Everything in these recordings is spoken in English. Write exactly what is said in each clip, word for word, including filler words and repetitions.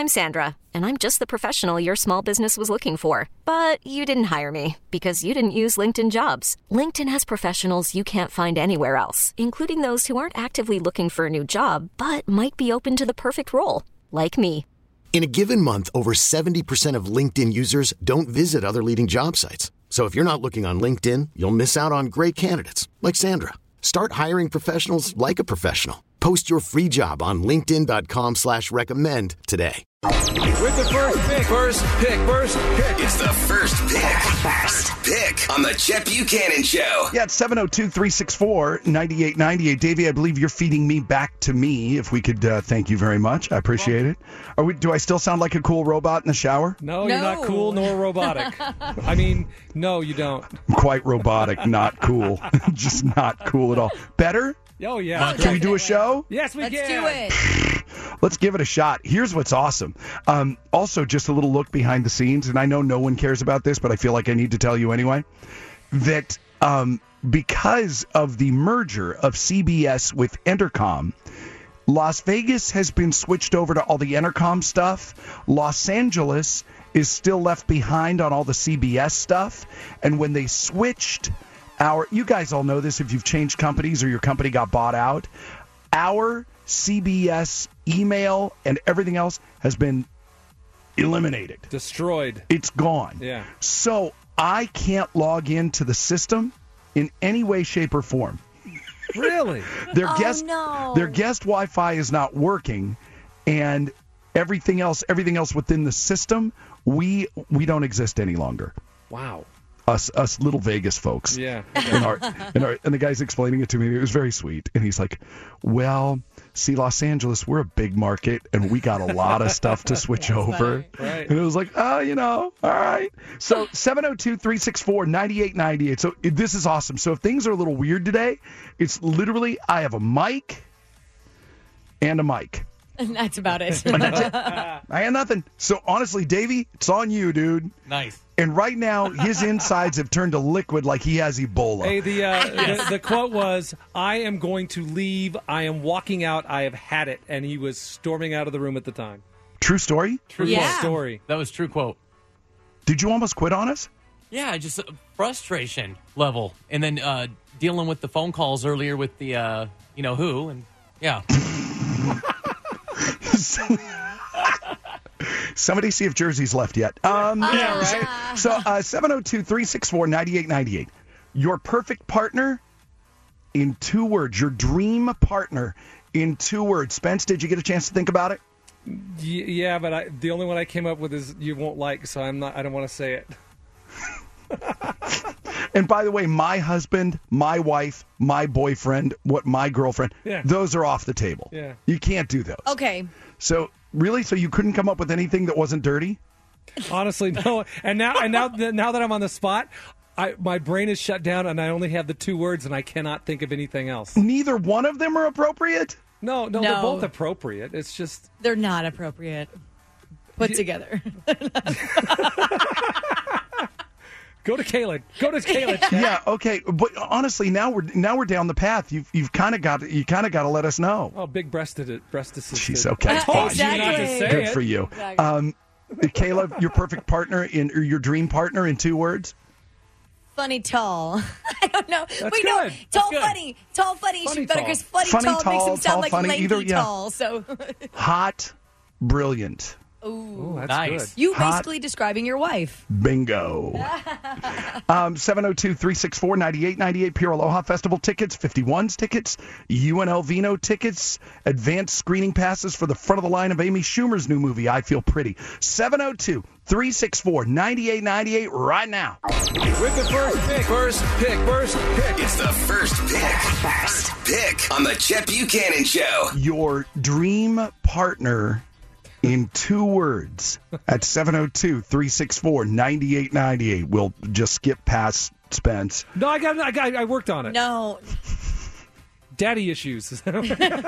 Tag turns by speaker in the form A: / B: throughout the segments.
A: I'm Sandra, and I'm just the professional your small business was looking for. But you didn't hire me because you didn't use LinkedIn Jobs. LinkedIn has professionals you can't find anywhere else, including those who aren't actively looking for a new job, but might be open to the perfect role, like me.
B: In a given month, over seventy percent of LinkedIn users don't visit other leading job sites. So if you're not looking on LinkedIn, you'll miss out on great candidates like Sandra. Start hiring professionals like a professional. Post your free job on linkedin.com slash recommend today.
C: With the first pick. First pick. First pick.
D: It's the first pick. First pick on the Chet Buchanan Show.
E: Yeah, it's seven oh two, three six four, nine eight nine eight. Davey, I believe you're feeding me back to me. If we could, uh, thank you very much. I appreciate it. Are we? Do I still sound like a cool robot in the shower?
F: No,
G: No.
F: you're not cool nor robotic. I mean, no, you don't.
E: I'm quite robotic, not cool. Just not cool at all. Better?
F: Oh, yeah.
G: Oh,
E: Can we do a show?
F: Yes, we
G: Let's
F: can.
G: do it.
E: Let's give it a shot. Here's what's awesome. Um, also, just a little look behind the scenes, and I know no one cares about this, but I feel like I need to tell you anyway, that um, because of the merger of C B S with Entercom, Las Vegas has been switched over to all the Entercom stuff. Los Angeles is still left behind on all the C B S stuff. And when they switched our, you guys all know this if you've changed companies or your company got bought out, our C B S email and everything else has been eliminated.
F: Destroyed.
E: It's gone.
F: Yeah.
E: So I can't log into the system in any way, shape, or form.
F: Really?
E: Their
G: Oh,
E: guest
G: no.
E: their guest Wi-Fi is not working, and everything else everything else within the system, we we don't exist any longer.
F: Wow.
E: Us us little Vegas folks.
F: Yeah.
E: And, our, and, our, and the guy's explaining it to me. It was very sweet. And he's like, well, see, Los Angeles, we're a big market, and we got a lot of stuff to switch over.
F: Right.
E: And it was like, oh, you know, all right. So seven oh two, three six four, nine eight nine eight. So it- this is awesome. So if things are a little weird today, it's literally I have a mic and a mic.
G: And that's about it.
E: And that's it. I had nothing. So honestly, Davey, it's on you, dude.
H: Nice.
E: And right now, his insides have turned to liquid like he has Ebola.
F: Hey, the, uh, the the quote was, "I am going to leave. I am walking out. I have had it." And he was storming out of the room at the time.
E: True story?
F: True
G: Yeah.
F: story.
H: That was true quote.
E: Did you almost quit on us?
H: Yeah, just uh, frustration level. And then uh, dealing with the phone calls earlier with the, uh, you know, who. And yeah.
E: Somebody see if Jersey's left yet. Um,
F: Yeah, right.
E: So uh, seven oh two, three six four, nine eight nine eight. Your perfect partner in two words. Your dream partner in two words. Spence, did you get a chance to think about it?
F: Y- yeah, but I, the only one I came up with is you won't like, so I'm not. I don't want to say it.
E: And by the way, my husband, my wife, my boyfriend, what my girlfriend,
F: Yeah.
E: those are off the table.
F: Yeah.
E: You can't do those.
G: Okay.
E: So really, so you couldn't come up with anything that wasn't dirty?
F: Honestly, no. And now, and now, that- now that I'm on the spot, I my brain is shut down, and I only have the two words, and I cannot think of anything else.
E: Neither one of them are appropriate?
F: No, no,
G: No.
F: they're both appropriate. It's just
G: They're not appropriate. Put together.
F: go to Kaylin. Go to Kaylin.
E: Yeah, okay, but honestly, now we're now we're down the path. You've you've kind of got you kind of got to let us know.
F: Oh, big breasted it. Breast assisted.
E: Jeez, okay,
F: I told
E: fine.
F: you not to say
E: Good
F: it.
E: for you,
G: Exactly.
E: um, Caleb. Your perfect partner in or your dream partner in two words.
G: Funny tall. I don't know.
F: That's
G: Wait, no.
F: good.
G: Tall,
H: good.
G: funny. Tall, funny.
F: Funny
G: Should better
F: tall.
G: because funny,
E: Funny
G: tall, makes
E: tall,
G: him
E: tall,
G: sound like
E: funny,
G: lanky
E: either- yeah.
G: tall. So,
E: Hot, brilliant,
G: ooh.
F: Ooh, that's
H: Nice.
F: good.
G: You
E: Hot.
G: basically describing your wife.
E: bingo. um, seven oh two, three six four, nine eight nine eight. Pure Aloha Festival tickets, fifty-ones tickets, U N L Vino tickets, advanced screening passes for the front of the line of Amy Schumer's new movie, I Feel Pretty. seven oh two, three six four, nine eight nine eight right now.
C: With the first pick. First pick. First pick.
D: It's the first pick. First pick on the Chet Buchanan Show.
E: Your dream partner in two words at seven oh two, three six four, nine eight nine eight. We'll just skip past Spence.
F: No, I got. I got. I worked on it.
G: No.
F: Daddy issues. Is that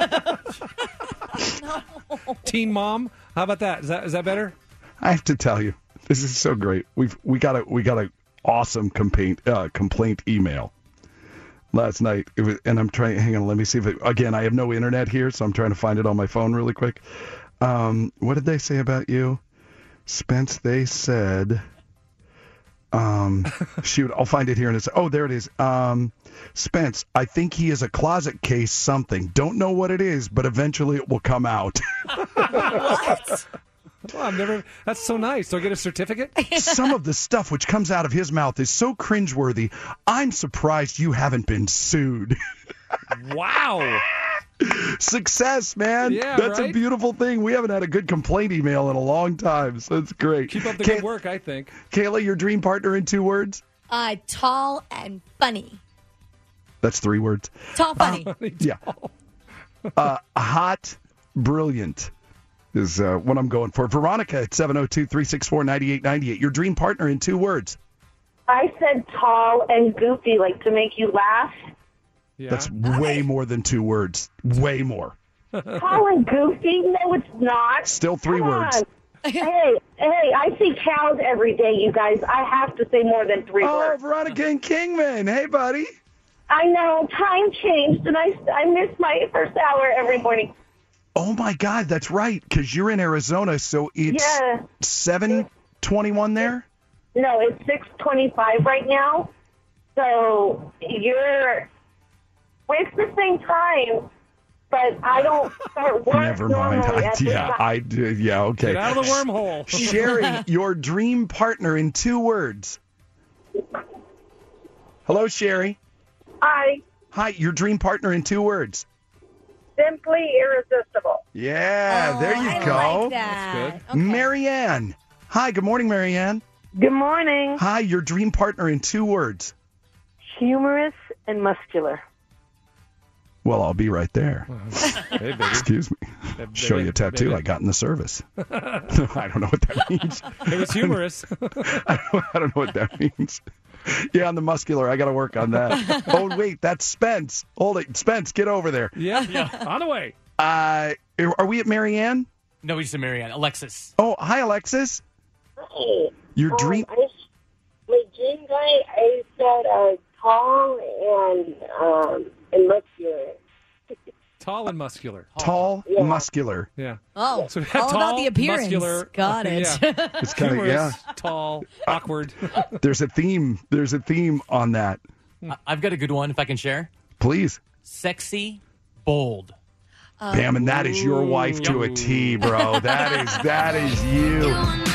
F: okay? Teen mom. How about that? Is that is that better?
E: I have to tell you, this is so great. We've we got a we got a awesome complaint uh, complaint email last night, it was, and I'm trying. Hang on, let me see if it, again. I have no internet here, so I'm trying to find it on my phone really quick. Um, what did they say about you? Spence, they said, um, shoot, I'll find it here in a second. Oh, there it is. Um, Spence, I think he is a closet case something. Don't know what it is, but eventually it will come out.
G: What?
F: Well, I've never. That's so nice. Do I get a certificate?
E: Some of the stuff which comes out of his mouth is so cringeworthy. I'm surprised you haven't been sued.
F: Wow.
E: Success, man.
F: Yeah,
E: That's
F: right?
E: a beautiful thing. We haven't had a good complaint email in a long time, so that's great.
F: Keep up the
E: Kay-
F: good work, I think.
E: Kayla, your dream partner in two words?
G: Uh, tall and funny.
E: That's three words.
G: Tall, funny.
E: Yeah. Uh, hot, brilliant is uh, what I'm going for. Veronica at seven oh two, three six four, nine eight nine eight. Your dream partner in two words.
I: I said tall and goofy, like to make you laugh.
F: Yeah.
E: That's way more than two words. Way more.
I: Tall and goofy? No, it's not.
E: Still three
I: Come
E: words.
I: on. Hey, hey, I see cows every day, you guys. I have to say more than three
E: Oh,
I: words.
E: Veronica and Kingman. Hey, buddy.
I: I know, time changed, and I, I miss my first hour every morning.
E: Oh, my God. That's right, because you're in Arizona, so it's
I: Yeah.
E: seven twenty-one there?
I: No, it's six twenty-five right now. So you're, it's the same time, but I don't start work
E: Never mind.
I: normally
E: I,
I: at this
E: yeah,
I: time.
E: I do. Yeah, okay.
F: Get out of the wormhole.
E: Sherry, your dream partner in two words. Hello, Sherry.
I: I
E: Hi, your dream partner in two words.
I: simply irresistible.
E: Yeah,
G: Oh,
E: there you
G: I
E: go.
G: like that.
F: That's
G: Okay.
E: Marianne. Hi, good morning, Marianne.
I: Good morning.
E: Hi, your dream partner in two words.
I: Humorous and muscular.
E: Well, I'll be right there.
F: Hey, baby.
E: Excuse me.
F: Hey,
E: Show
F: baby,
E: you a tattoo
F: baby.
E: I got in the service. I don't know what that means.
F: It was humorous.
E: I don't, I don't know what that means. Yeah, on the muscular, I got to work on that. Oh, wait, that's Spence. Hold it. Spence, get over there.
F: yeah, yeah. On the way.
E: Uh, are we at Marianne?
H: No, we just said Marianne. Alexis.
E: Oh, hi, Alexis.
I: Hey,
E: Your
I: um,
E: dream...
I: I, my dream guy, I said uh, tall and um, and muscular.
F: Tall and muscular.
E: Tall,
I: Yeah.
E: muscular.
F: Yeah.
G: Oh,
F: So we
G: all
F: had tall,
G: about the appearance.
F: muscular.
G: Got it.
F: Yeah.
E: It's kind of,
F: Humorous,
E: yeah.
F: tall, awkward.
E: There's a theme. There's a theme on that.
H: I- I've got a good one if I can share.
E: Please.
H: Sexy, bold.
E: Bam, and that is your wife to a T, bro. That is, that is you.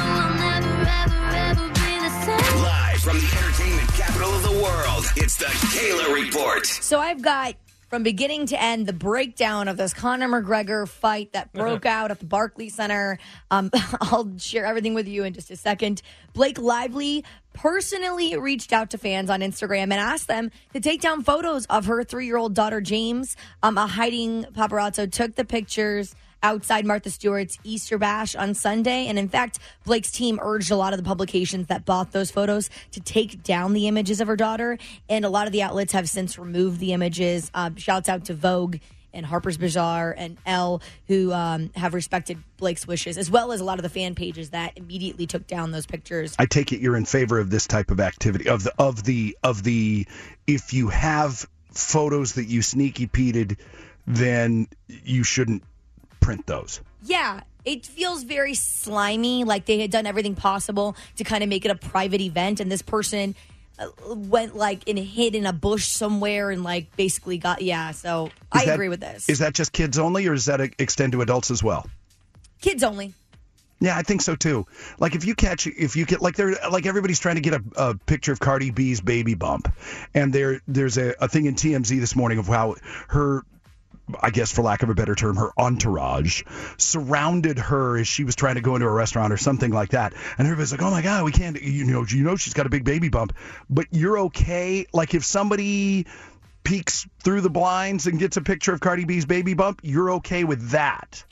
D: Live from the entertainment capital of the world, it's the Kayla Report.
G: So I've got from beginning to end the breakdown of this Conor McGregor fight that broke out at the Barclays Center. Um, I'll share everything with you in just a second. Blake Lively personally reached out to fans on Instagram and asked them to take down photos of her three-year-old daughter, James. Um, a hiding paparazzo took the pictures outside Martha Stewart's Easter Bash on Sunday. And in fact, Blake's team urged a lot of the publications that bought those photos to take down the images of her daughter. And a lot of the outlets have since removed the images. Uh, shouts out to Vogue and Harper's Bazaar and Elle, who um, have respected Blake's wishes, as well as a lot of the fan pages that immediately took down those pictures.
E: I take it you're in favor of this type of activity, of the, of the, of the, if you have photos that you sneaky peated, then you shouldn't print those.
G: Yeah, it feels very slimy, like they had done everything possible to kind of make it a private event, and this person uh, went like and hid in a bush somewhere and like basically got, yeah, so
E: Is
G: I
E: that-
G: agree with this.
E: Is that just kids only, or does that extend to adults as well?
G: Kids only.
E: Yeah, I think so too. Like if you catch, if you get like they're like everybody's trying to get a, a picture of Cardi B's baby bump, and there there's a, a thing in T M Z this morning of how her, I guess for lack of a better term, her entourage surrounded her as she was trying to go into a restaurant or something like that. And everybody's like, oh my God, we can't, you know, you know, she's got a big baby bump, but you're okay. Like if somebody peeks through the blinds and gets a picture of Cardi B's baby bump, you're okay with that.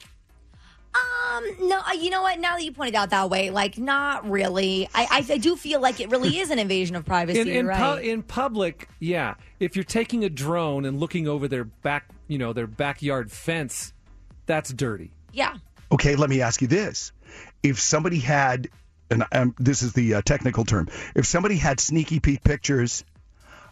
G: Um, no, uh, you know what? Now that you pointed out that way, like, not really. I, I, I do feel like it really is an invasion of privacy,
F: In, in,
G: right?
F: pu- in public, yeah. If you're taking a drone and looking over their back, you know, their backyard fence, that's dirty.
G: yeah.
E: Okay, let me ask you this. If somebody had, and um, this is the uh, technical term, if somebody had sneaky peek pictures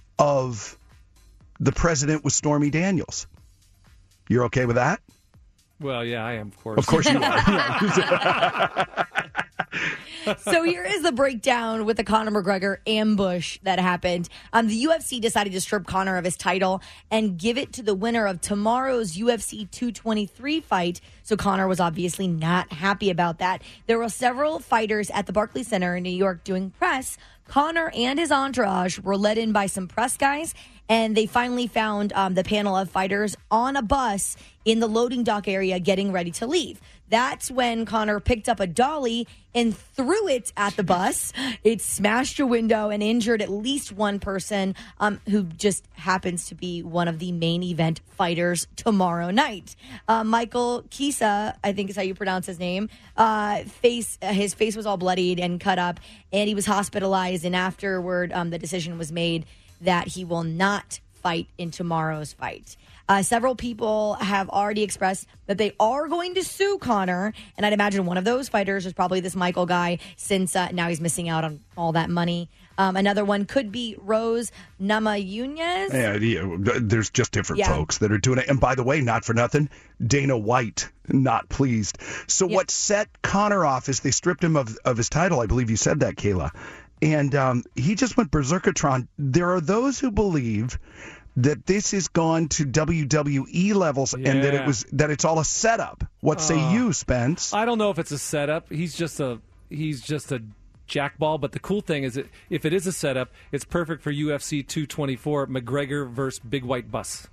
E: of the president with Stormy Daniels, you're okay with that?
F: Well, yeah, I am, of course.
E: Of course you are.
G: So here is the breakdown with the Conor McGregor ambush that happened. Um, the U F C decided to strip Conor of his title and give it to the winner of tomorrow's U F C two twenty-three fight. So Conor was obviously not happy about that. There were several fighters at the Barclays Center in New York doing press. Conor and his entourage were led in by some press guys, and they finally found um, the panel of fighters on a bus in the loading dock area getting ready to leave. That's when Conor picked up a dolly and threw it at the bus. It smashed a window and injured at least one person um, who just happens to be one of the main event fighters tomorrow night. Uh, Michael Chiesa, I think is how you pronounce his name, uh, face uh, his face was all bloodied and cut up, and he was hospitalized, and afterward um, the decision was made that he will not fight in tomorrow's fight. Uh, several people have already expressed that they are going to sue Conor, and I'd imagine one of those fighters is probably this Michael guy, since uh, now he's missing out on all that money. Um, another one could be Rose Namajunas.
E: Yeah, yeah, there's just different
G: Yeah.
E: folks that are doing it. And by the way, not for nothing, Dana White not pleased. So
G: Yep.
E: what set Conor off is they stripped him of, of his title. I believe you said that, Kayla. And um, he just went berserkatron. There are those who believe that this has gone to W W E levels and that it
F: Yeah.
E: was that it's all a setup. What say
F: Uh,
E: you, Spence?
F: I don't know if it's a setup. He's just a he's just a jackball. But the cool thing is, that if it is a setup, it's perfect for U F C two twenty-four, McGregor versus Big White Bus.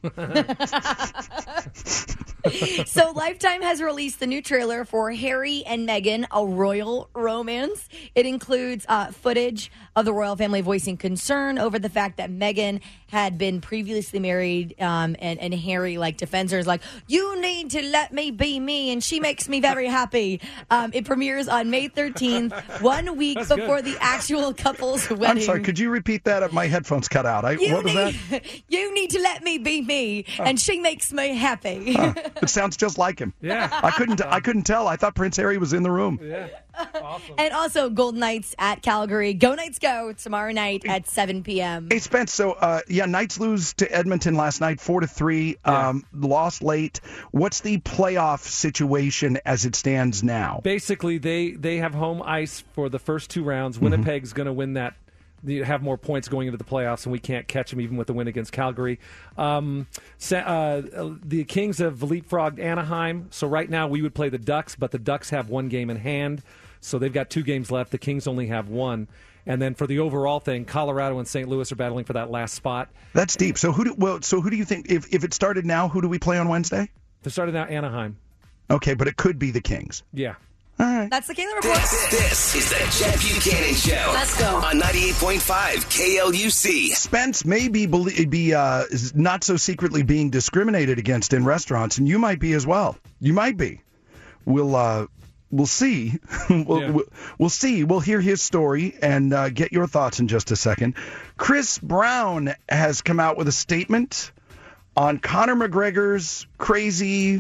G: So Lifetime has released the new trailer for Harry and Meghan, A Royal Romance. It includes uh, footage of the royal family voicing concern over the fact that Meghan had been previously married, um, and, and Harry like defends her, is like, you need to let me be me, and she makes me very happy. Um, it premieres on May thirteenth, one week
F: That's
G: before
F: good.
G: the actual couple's wedding.
E: I'm sorry, could you repeat that? My headphones cut out. I,
G: you
E: what was
G: need,
E: that?
G: you need to let me be me, and she makes me happy.
E: It sounds just like him.
F: Yeah.
E: I couldn't. I couldn't tell. I thought Prince Harry was in the room.
F: Yeah, awesome.
G: And also Golden Knights at Calgary. Go Knights go tomorrow night at seven p.m.
E: Hey Spence, so uh, yeah, Knights lose to Edmonton last night, four to three.
F: Yeah.
E: Um, lost late. What's the playoff situation as it stands now?
F: Basically, they, they have home ice for the first two rounds.
E: Mm-hmm.
F: Winnipeg's going to win that. They have more points going into the playoffs, and we can't catch them even with the win against Calgary. Um, sa- uh, the Kings have leapfrogged Anaheim, so right now we would play the Ducks, but the Ducks have one game in hand, so they've got two games left. The Kings only have one. And then for the overall thing, Colorado and Saint Louis are battling for that last spot.
E: That's deep. So who do well? So who do you think if if it started now? Who do we play on Wednesday?
F: They're starting out Anaheim.
E: Okay, but it could be the Kings.
F: Yeah.
E: All right.
G: That's the Kayla Report.
D: This, this is the Jeff Buchanan Show.
G: Let's go.
D: On ninety-eight point five K L U C.
E: Spence may be belie- be uh, is not so secretly being discriminated against in restaurants, and you might be as well. You might be. We'll uh, we'll see. we'll,
F: Yeah.
E: we'll we'll see. We'll hear his story and uh, get your thoughts in just a second. Chris Brown has come out with a statement on Conor McGregor's crazy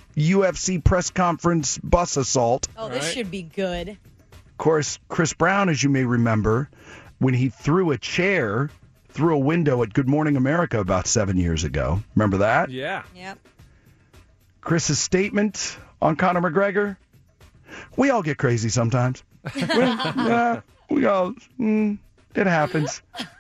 E: U F C press conference bus assault.
G: Oh, this
F: Right.
G: should be good.
E: Of course, Chris Brown, as you may remember, when he threw a chair through a window at Good Morning America about seven years ago. Remember that?
F: Yeah.
G: Yep.
E: Chris's statement on Conor McGregor. We all get crazy sometimes. we, yeah, we all, mm, it happens.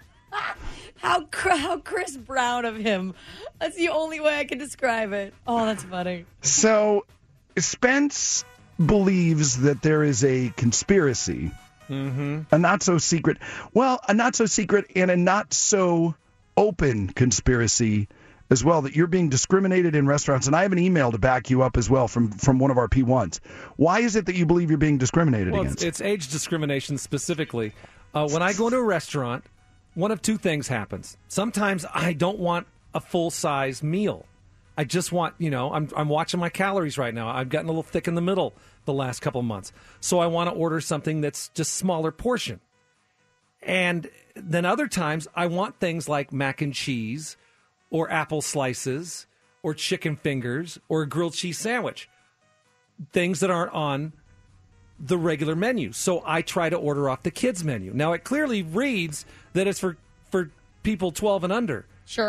G: How cr- how Chris Brown of him. That's the only way I can describe it. Oh, that's funny.
E: So, Spence believes that there is a conspiracy,
F: Mm-hmm.
E: a not so secret, well, a not so secret and a not so open conspiracy as well, that you're being discriminated in restaurants. And I have an email to back you up as well from, from one of our P ones. Why is it that you believe you're being discriminated
F: Well,
E: against?
F: it's, it's age discrimination specifically. Uh, when I go into a restaurant, one of two things happens. Sometimes I don't want a full-size meal. I just want, you know, I'm I'm watching my calories right now. I've gotten a little thick in the middle the last couple of months. So I want to order something that's just smaller portion. And then other times I want things like mac and cheese or apple slices or chicken fingers or a grilled cheese sandwich. Things that aren't on the regular menu. So I try to order off the kids menu. Now it clearly reads that it's for, for people twelve and under.
G: Sure.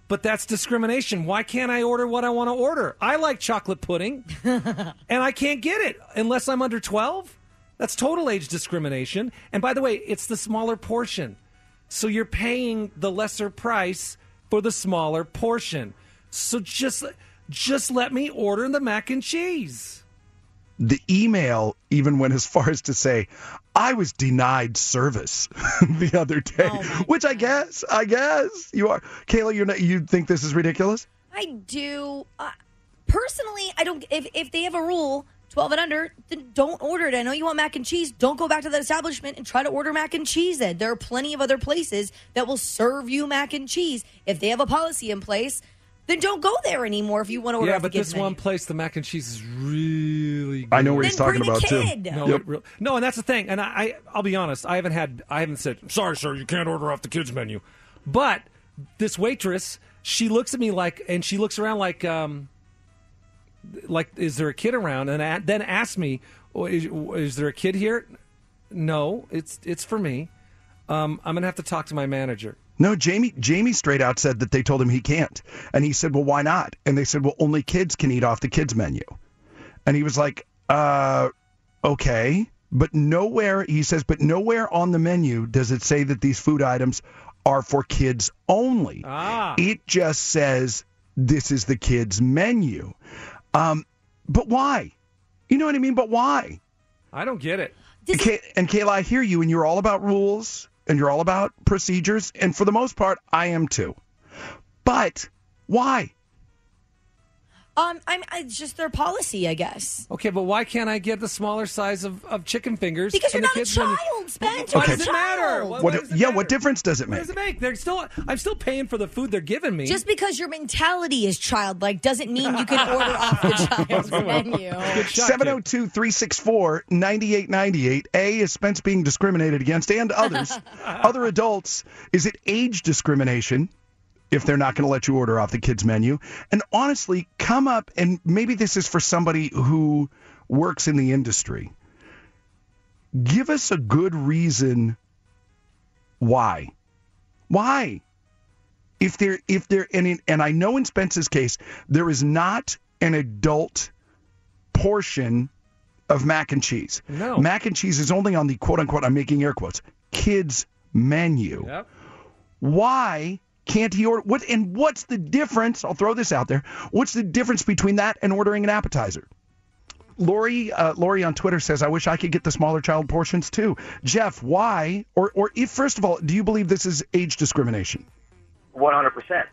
F: but that's discrimination. Why can't I order what I want to order? I like chocolate pudding, and I can't get it unless I'm under twelve. That's total age discrimination. And by the way, it's the smaller portion. So you're paying the lesser price for the smaller portion. So just just let me order the mac and cheese.
E: The email even went as far as to say, I was denied service the other day, oh which I guess, I guess you are. Kayla, you're not, you think this is ridiculous?
G: I do. Uh, personally, I don't. If, if they have a rule, twelve and under, then don't order it. I know you want mac and cheese. Don't go back to that establishment and try to order mac and cheese then. There are plenty of other places that will serve you mac and cheese. If they have a policy in place, then don't go there anymore if you want to order.
F: Yeah,
G: off
F: but
G: the kids
F: this
G: menu.
F: one place, the mac and cheese is really good.
E: I know what
G: then
E: he's talking
G: bring
E: about
G: a
E: too.
G: kid.
F: No,
E: Yep.
F: it re- no, and that's the thing. And I, I, I'll be honest, I haven't had, I haven't said, sorry, sir, you can't order off the kids menu. But this waitress, she looks at me like, and she looks around like, um, like, is there a kid around? And a- then asks me, oh, is, is there a kid here? No, it's it's for me. Um, I'm gonna have to talk to my manager.
E: No, Jamie Jamie straight out said that they told him he can't. And he said, well, why not? And they said, well, only kids can eat off the kids menu. And he was like, uh, okay. But nowhere, he says, but nowhere on the menu does it say that these food items are for kids only.
F: Ah.
E: It just says this is the kids menu. Um, but why? You know what I mean? But why?
F: I don't get it.
E: And, Kay- and Kayla, I hear you, and you're all about rules. And you're all about procedures, and for the most part, I am too. But why?
G: Um, I'm. It's just their policy, I guess.
F: Okay, but why can't I get the smaller size of, of chicken fingers?
G: Because you're
F: and the
G: not a
F: kids menu?
G: child, Spencer.
F: Why
E: Okay.
F: does it matter? Why,
E: What,
F: why does it
E: yeah,
F: matter?
E: what difference does it
F: What
E: make?
F: does it make? They're still. I'm still paying for the food they're giving me.
G: Just because your mentality is childlike doesn't mean you can order off the child's menu.
F: Good shot,
E: seven oh
F: kid.
E: two, three six four, nine eight nine eight. A, is Spence being discriminated against, and others, other adults? Is it age discrimination if they're not going to let you order off the kids' menu? And honestly, come up, and maybe this is for somebody who works in the industry. Give us a good reason why. Why? If there, if there, and, in, and I know in Spence's case, there is not an adult portion of mac and cheese.
F: No.
E: Mac and cheese is only on the quote unquote, I'm making air quotes, kids menu.
F: Yep.
E: Why can't he order? What and what's the difference? I'll throw this out there. What's the difference between that and ordering an appetizer? Lori, uh, Lori on Twitter says, "I wish I could get the smaller child portions too." Jeff, why? Or, or if first of all, do you believe this is age discrimination?
J: One hundred percent.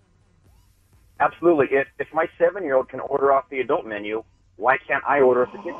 J: Absolutely. If if my seven-year-old can order off the adult menu, why can't I order off the kids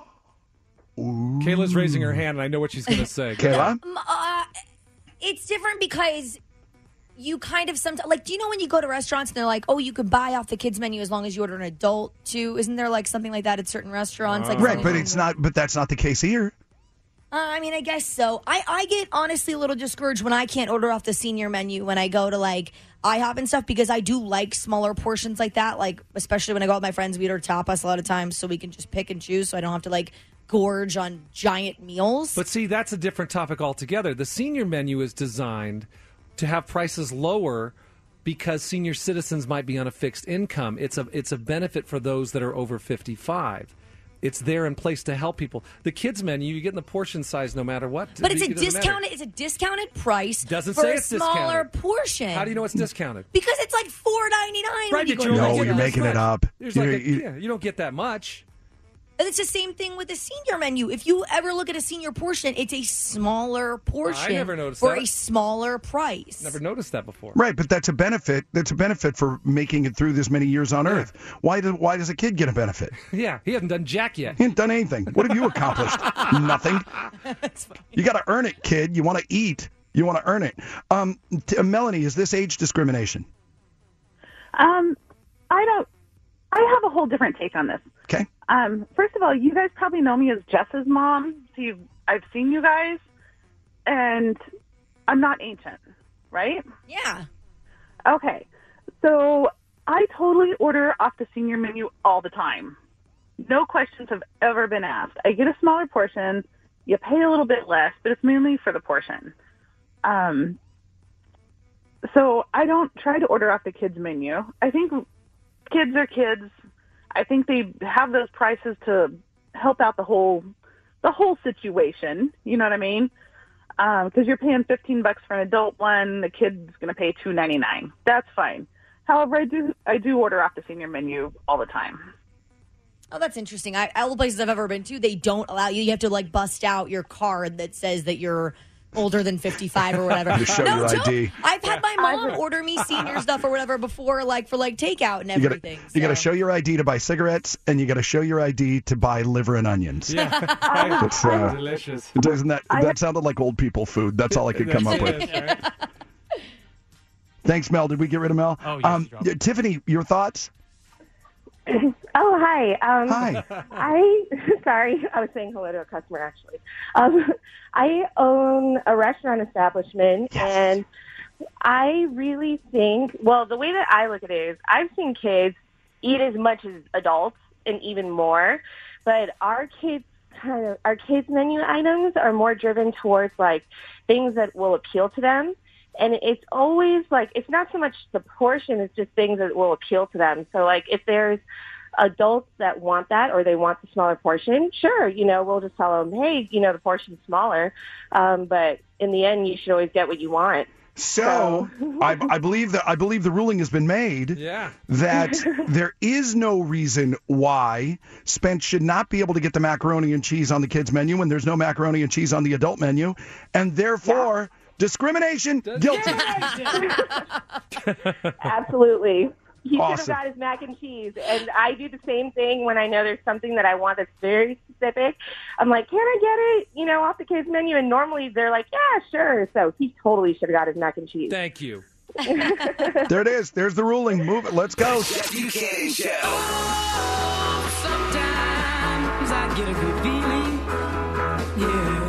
J: menu?
F: Kayla's raising her hand, and I know what she's going to say.
E: Kayla,
G: Um, uh, it's different because you kind of sometimes, like, do you know when you go to restaurants and they're like, oh, you could buy off the kids menu as long as you order an adult too? Isn't there like something like that at certain restaurants? Like
E: right? But it's not. But that's not the case here.
G: Uh, I mean, I guess so. I, I get honestly a little discouraged when I can't order off the senior menu when I go to like IHOP and stuff because I do like smaller portions like that. Like, especially when I go with my friends, we order tapas a lot of times so we can just pick and choose so I don't have to like gorge on giant meals.
F: But see, that's a different topic altogether. The senior menu is designed to have prices lower because senior citizens might be on a fixed income. It's a it's a benefit for those that are over fifty-five. It's there in place to help people. The kids menu, you get in the portion size no matter what.
G: But it's a
F: It doesn't matter.
G: discounted. It's a discounted price
F: Doesn't
G: for
F: say
G: a
F: it's
G: smaller
F: discounted.
G: portion.
F: How do you know it's discounted?
G: Because it's like four ninety nine.
F: Right,
G: when you
F: but
G: go
F: you
G: to
F: don't
E: No,
F: get
E: you're
F: that
E: making
F: much.
E: it up.
F: There's
E: You-
F: like a,
E: you-
F: yeah, you don't get that much.
G: And it's the same thing with the senior menu. If you ever look at a senior portion, it's a smaller portion
F: never noticed
G: for
F: that.
G: a smaller price.
F: Never noticed that before.
E: Right, but that's a benefit. That's a benefit for making it through this many years on Earth. Why does Why does a kid get a benefit?
F: Yeah, he hasn't done jack yet.
E: He hasn't done anything. What have you accomplished? Nothing. You got to earn it, kid. You want to eat. You want to earn it. Um, t- uh, Melanie, is this age discrimination?
K: Um, I don't. I have a whole different take on this.
E: Okay.
K: Um, first of all, you guys probably know me as Jess's mom. So you've, I've seen you guys, and I'm not ancient, right?
G: Yeah.
K: Okay. So I totally order off the senior menu all the time. No questions have ever been asked. I get a smaller portion. You pay a little bit less, but it's mainly for the portion. Um, so I don't try to order off the kids' menu. I think kids are kids. I think they have those prices to help out the whole the whole situation. You know what I mean? Because um, you're paying fifteen bucks for an adult one, the kid's going to pay two ninety-nine. That's fine. However, I do I do order off the senior menu all the time.
G: Oh, that's interesting. I, all the places I've ever been to, they don't allow you. You have to like bust out your card that says that you're older than fifty-five or whatever.
E: To show
G: no,
E: your
G: don't.
E: I D.
G: I've had my mom order me senior stuff or whatever before, like for like takeout and
E: You gotta,
G: everything.
E: you
G: so.
E: got to show your I D to buy cigarettes, and you got to show your I D to buy liver and onions.
F: Yeah.
E: It's, uh,
F: Delicious.
E: Doesn't that that sounded like old people food? That's all I could come up with.
F: Right?
E: Thanks, Mel. Did we get rid of Mel?
H: Oh, yes,
E: um,
H: drop it.
E: Tiffany, your thoughts?
I: Oh, hi. Um,
E: Hi.
I: I sorry, I was saying hello to a customer actually. Um, I own a restaurant establishment,
E: Yes.
I: and I really think. Well, the way that I look at it is, I've seen kids eat as much as adults and even more, but our kids kind of our kids menu items are more driven towards like things that will appeal to them. And it's always like, it's not so much the portion, it's just things that will appeal to them. So like if there's adults that want that or they want the smaller portion, sure, you know, we'll just tell them, hey, you know, the portion's smaller. Um, but in the end, you should always get what you want.
E: So, I, I believe that I believe the ruling has been made
F: Yeah.
E: that there is no reason why Spence should not be able to get the macaroni and cheese on the kids menu when there's no macaroni and cheese on the adult menu, and therefore discrimination guilty.
I: Absolutely. He
E: Awesome.
I: should have got his mac and cheese. And I do the same thing when I know there's something that I want that's very specific. I'm like, can I get it, you know, off the kids menu? And normally they're like, yeah, sure. So he totally should have got his mac and cheese.
F: Thank you.
E: There it is. There's the ruling. Move it. Let's go.
D: Jeff Buchanan Show.
L: Sometimes I get a good feeling. Yeah.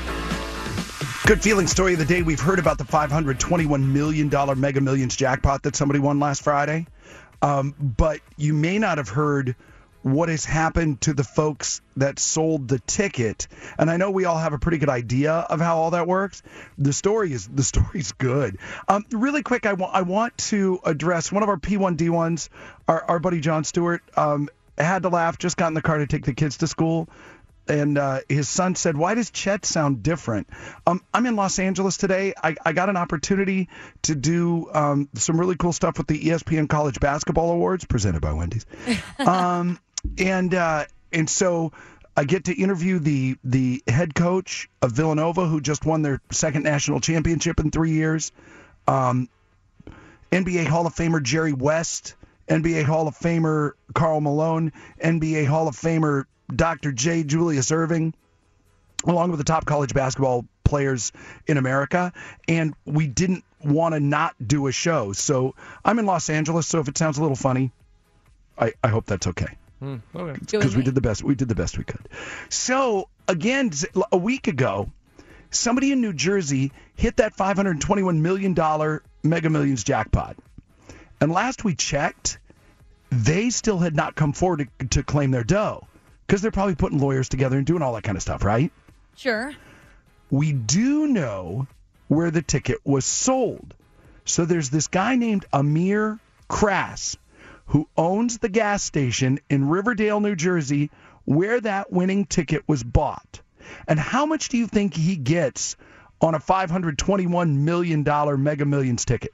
E: Good feeling story of the day. We've heard about the five hundred twenty-one million dollars Mega Millions jackpot that somebody won last Friday. Um, but you may not have heard what has happened to the folks that sold the ticket. And I know we all have a pretty good idea of how all that works. The story is the story's good. Um, really quick, I, wa- I want to address one of our P one D ones, our, our buddy John Stewart, um, had to laugh, just got in the car to take the kids to school. And uh, his son said, why does Chet sound different? Um, I'm in Los Angeles today. I, I got an opportunity to do um, some really cool stuff with the E S P N College Basketball Awards, presented by Wendy's. um, and uh, and so I get to interview the, the head coach of Villanova, who just won their second national championship in three years. Um, N B A Hall of Famer Jerry West, N B A Hall of Famer Karl Malone, N B A Hall of Famer Doctor J. Julius Irving, along with the top college basketball players in America. And we didn't want to not do a show. So I'm in Los Angeles, so if it sounds a little funny, I, I hope that's okay.
F: Mm, okay.
E: Because we did the best we did the best we could. So again, a week ago, somebody in New Jersey hit that five hundred twenty-one million dollars Mega Millions jackpot. And last we checked, they still had not come forward to, to claim their dough. Because they're probably putting lawyers together and doing all that kind of stuff, right?
G: Sure.
E: We do know where the ticket was sold. So there's this guy named Amir Crass who owns the gas station in Riverdale, New Jersey, where that winning ticket was bought. And how much do you think he gets on a five hundred twenty-one million dollars Mega Millions ticket?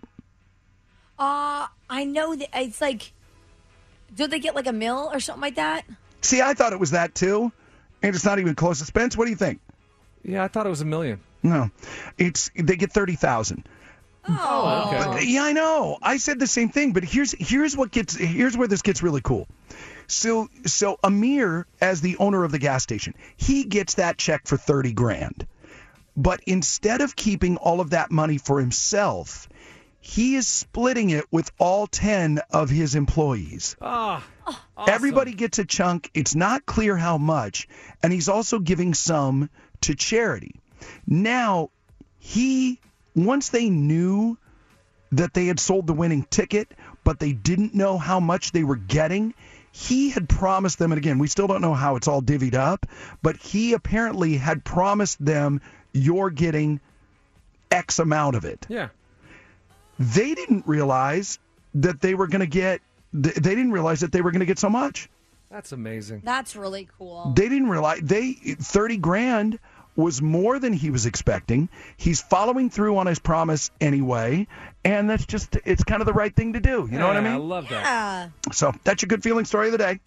G: Uh, I know that it's like, do they get like a mill or something like that?
E: See, I thought it was that too, and it's not even close to Spence. What do you think?
F: Yeah, I thought it was a million.
E: No, it's they get thirty thousand.
G: Oh,
F: okay.
E: But, yeah, I know. I said the same thing, but here's here's what gets here's where this gets really cool. So so Amir, as the owner of the gas station, he gets that check for thirty grand. But instead of keeping all of that money for himself, he is splitting it with all ten of his employees.
F: Ah, awesome.
E: Everybody gets a chunk. It's not clear how much. And he's also giving some to charity. Now, he, once they knew that they had sold the winning ticket, but they didn't know how much they were getting, he had promised them, and again, we still don't know how it's all divvied up, but he apparently had promised them, you're getting X amount of it.
F: Yeah.
E: They didn't realize that they were going to get. They didn't realize that they were going to get so much.
F: That's amazing.
G: That's really cool.
E: They didn't realize they thirty grand was more than he was expecting. He's following through on his promise anyway, and that's just it's kind of the right thing to do. You know what I mean?
F: I love that.
G: Yeah.
E: So that's your good feeling story of the day.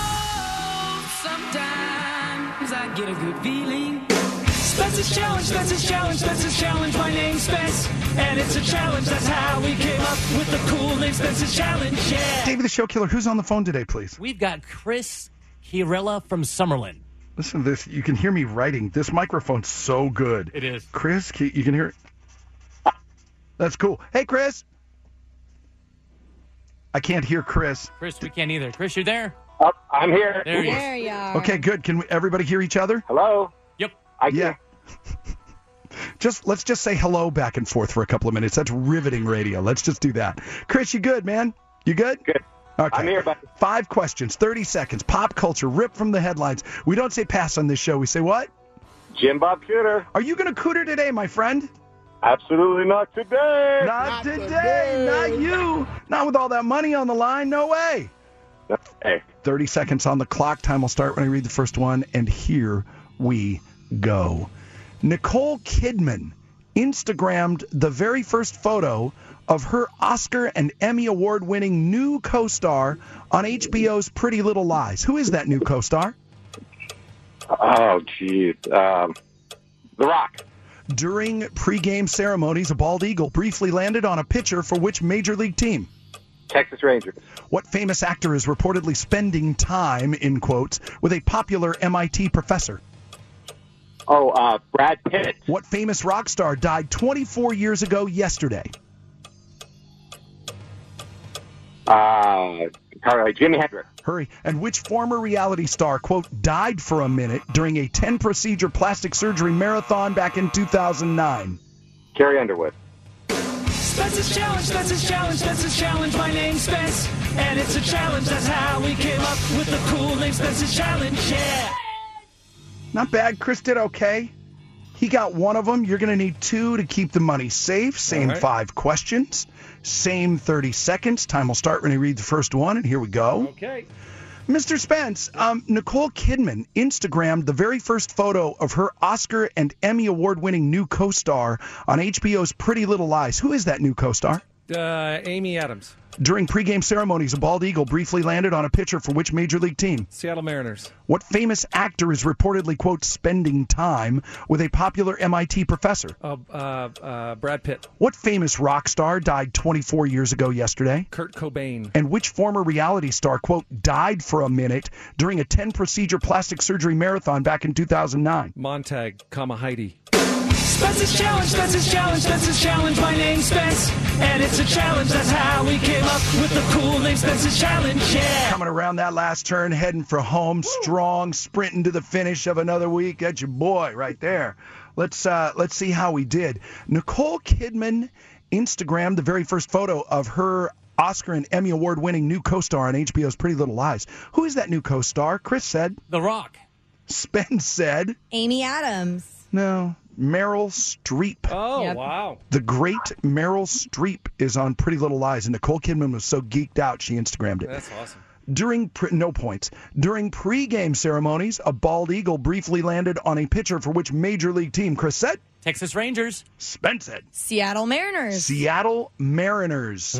L: Sometimes I get a good feeling. Spence's Challenge, Spence's Challenge, Spence's Challenge. My name's Spence, and it's a challenge. That's how we came up with the cool name Spence's Challenge. Yeah.
E: Davey the Show Killer, who's on the phone today, please?
H: We've got Chris Chiarella from Summerlin.
E: Listen to this. You can hear me writing. This microphone's so good.
H: It is.
E: Chris, you can hear it? That's cool. Hey, Chris. I can't hear Chris.
H: Chris, we can't either. Chris, you there?
J: Oh, I'm here.
H: There he is.
G: There you are.
E: Okay, good. Can we, everybody hear each other?
J: Hello?
H: Yep.
J: I
E: Yeah. Just let's just say hello back and forth for a couple of minutes. That's riveting radio. Let's just do that. Chris, you good, man? You good?
J: Good.
E: Okay.
J: I'm here, buddy.
E: Five questions, thirty seconds. Pop culture, ripped from the headlines. We don't say pass on this show. We say what?
J: Jim Bob Cooter.
E: Are you going to cooter today, my friend?
J: Absolutely not today.
E: Not,
J: Not
E: today.
J: today.
E: Not you. Not with all that money on the line. No way.
J: Hey.
E: thirty seconds on the clock. Time will start when I read the first one. And here we go. Nicole Kidman Instagrammed the very first photo of her Oscar and Emmy Award-winning new co-star on H B O's Pretty Little Lies. Who is that new co-star?
J: Oh, geez. Um, The Rock.
E: During pregame ceremonies, a bald eagle briefly landed on a pitcher for which major league team?
J: Texas Rangers.
E: What famous actor is reportedly spending time, in quotes, with a popular M I T professor?
J: Oh, uh, Brad Pitt.
E: What famous rock star died twenty-four years ago yesterday?
J: Uh, Jimi Hendrix.
E: Hurry. And which former reality star, quote, died for a minute during a ten-procedure plastic surgery marathon back in two thousand nine?
J: Carrie Underwood.
L: Spence's Challenge, Spence's Challenge, Spence's Challenge. My name's Spence, and it's a challenge. That's how we came up with the cool name Spence's Challenge. Yeah.
E: Not bad. Chris did okay. He got one of them. You're going to need two to keep the money safe. Same
F: All right.
E: five questions. Same thirty seconds. Time will start when I read the first one, and here we go.
F: Okay.
E: Mister Spence, um, Nicole Kidman Instagrammed the very first photo of her Oscar and Emmy Award-winning new co-star on H B O's Pretty Little Lies. Who is that new co-star?
F: Uh, Amy Adams.
E: During pregame ceremonies, a bald eagle briefly landed on a pitcher for which major league team?
F: Seattle Mariners.
E: What famous actor is reportedly, quote, spending time with a popular M I T professor?
F: Uh, uh, uh, Brad Pitt.
E: What famous rock star died twenty-four years ago yesterday?
F: Kurt Cobain.
E: And which former reality star, quote, died for a minute during a ten-procedure plastic surgery marathon back in two thousand nine?
F: Montag, comma Heidi.
L: Spence's Challenge, Spence's Challenge, Spence's Challenge. My name's Spence, and it's a challenge. That's how we came up with the cool name Spence's Challenge. Yeah.
E: Coming around that last turn, heading for home, strong, sprinting to the finish of another week. That's your boy right there. Let's uh, let's see how we did. Nicole Kidman Instagrammed the very first photo of her Oscar and Emmy Award-winning new co-star on H B O's Pretty Little Lies. Who is that new co-star? Chris said.
H: The Rock.
E: Spence said.
G: Amy Adams.
E: No. Meryl Streep.
F: Oh,
G: Yep.
F: wow.
E: The great Meryl Streep is on Pretty Little Lies, and Nicole Kidman was so geeked out she Instagrammed it.
F: That's awesome.
E: During pre- no points. During pregame ceremonies, a bald eagle briefly landed on a pitcher for which major league team? Chris said.
H: Texas Rangers.
E: Spence said.
G: Seattle Mariners.
E: Seattle Mariners.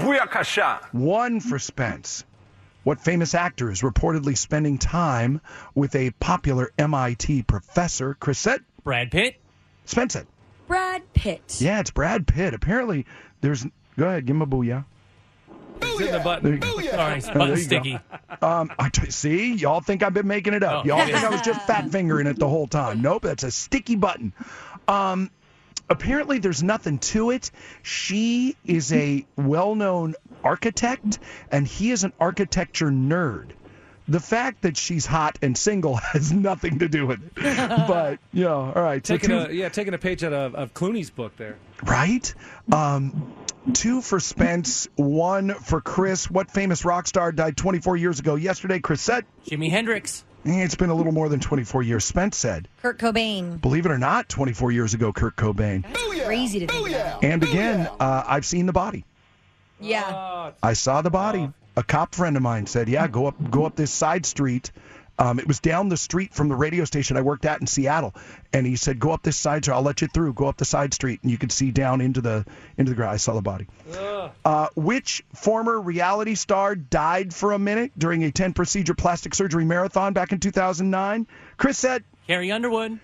E: One for Spence. What famous actor is reportedly spending time with a popular M I T professor? Chris said.
H: Brad Pitt.
E: Spence said.
G: Brad Pitt.
E: Yeah, it's Brad Pitt. Apparently, there's. Go ahead, give him a booyah.
F: It's in the
E: There
F: button.
E: you go.
H: Sorry, it's
E: Oh,
H: button
E: there you
H: sticky.
E: go. Um, I t- see, y'all think I've been making it up.
H: Oh.
E: Y'all think I was just fat fingering it the whole time. Nope, that's a sticky button. Um, apparently, there's nothing to it. She is a well-known architect, and he is an architecture nerd. The fact that she's hot and single has nothing to do with it. But, you know, all right. So
F: Taking
E: two,
F: a, yeah, taking a page out of, of Clooney's book there.
E: right? Um, two for Spence, one for Chris. What famous rock star died twenty-four years ago yesterday? Chris said.
H: Jimi Hendrix.
E: Eh, It's been a little more than twenty-four years. Spence said.
G: Kurt Cobain.
E: Believe it or not, twenty-four years ago, Kurt Cobain.
G: Crazy to think about.
E: And again, uh, I've seen the body.
G: Yeah.
E: I saw the body. A cop friend of mine said, yeah, go up go up this side street. Um, it was down the street from the radio station I worked at in Seattle. And he said, go up this side street. I'll let you through. Go up the side street. And you could see down into the into the ground. I saw the body. Uh, which former reality star died for a minute during a ten-procedure plastic surgery marathon back in two thousand nine? Chris said...
H: Carrie Underwood.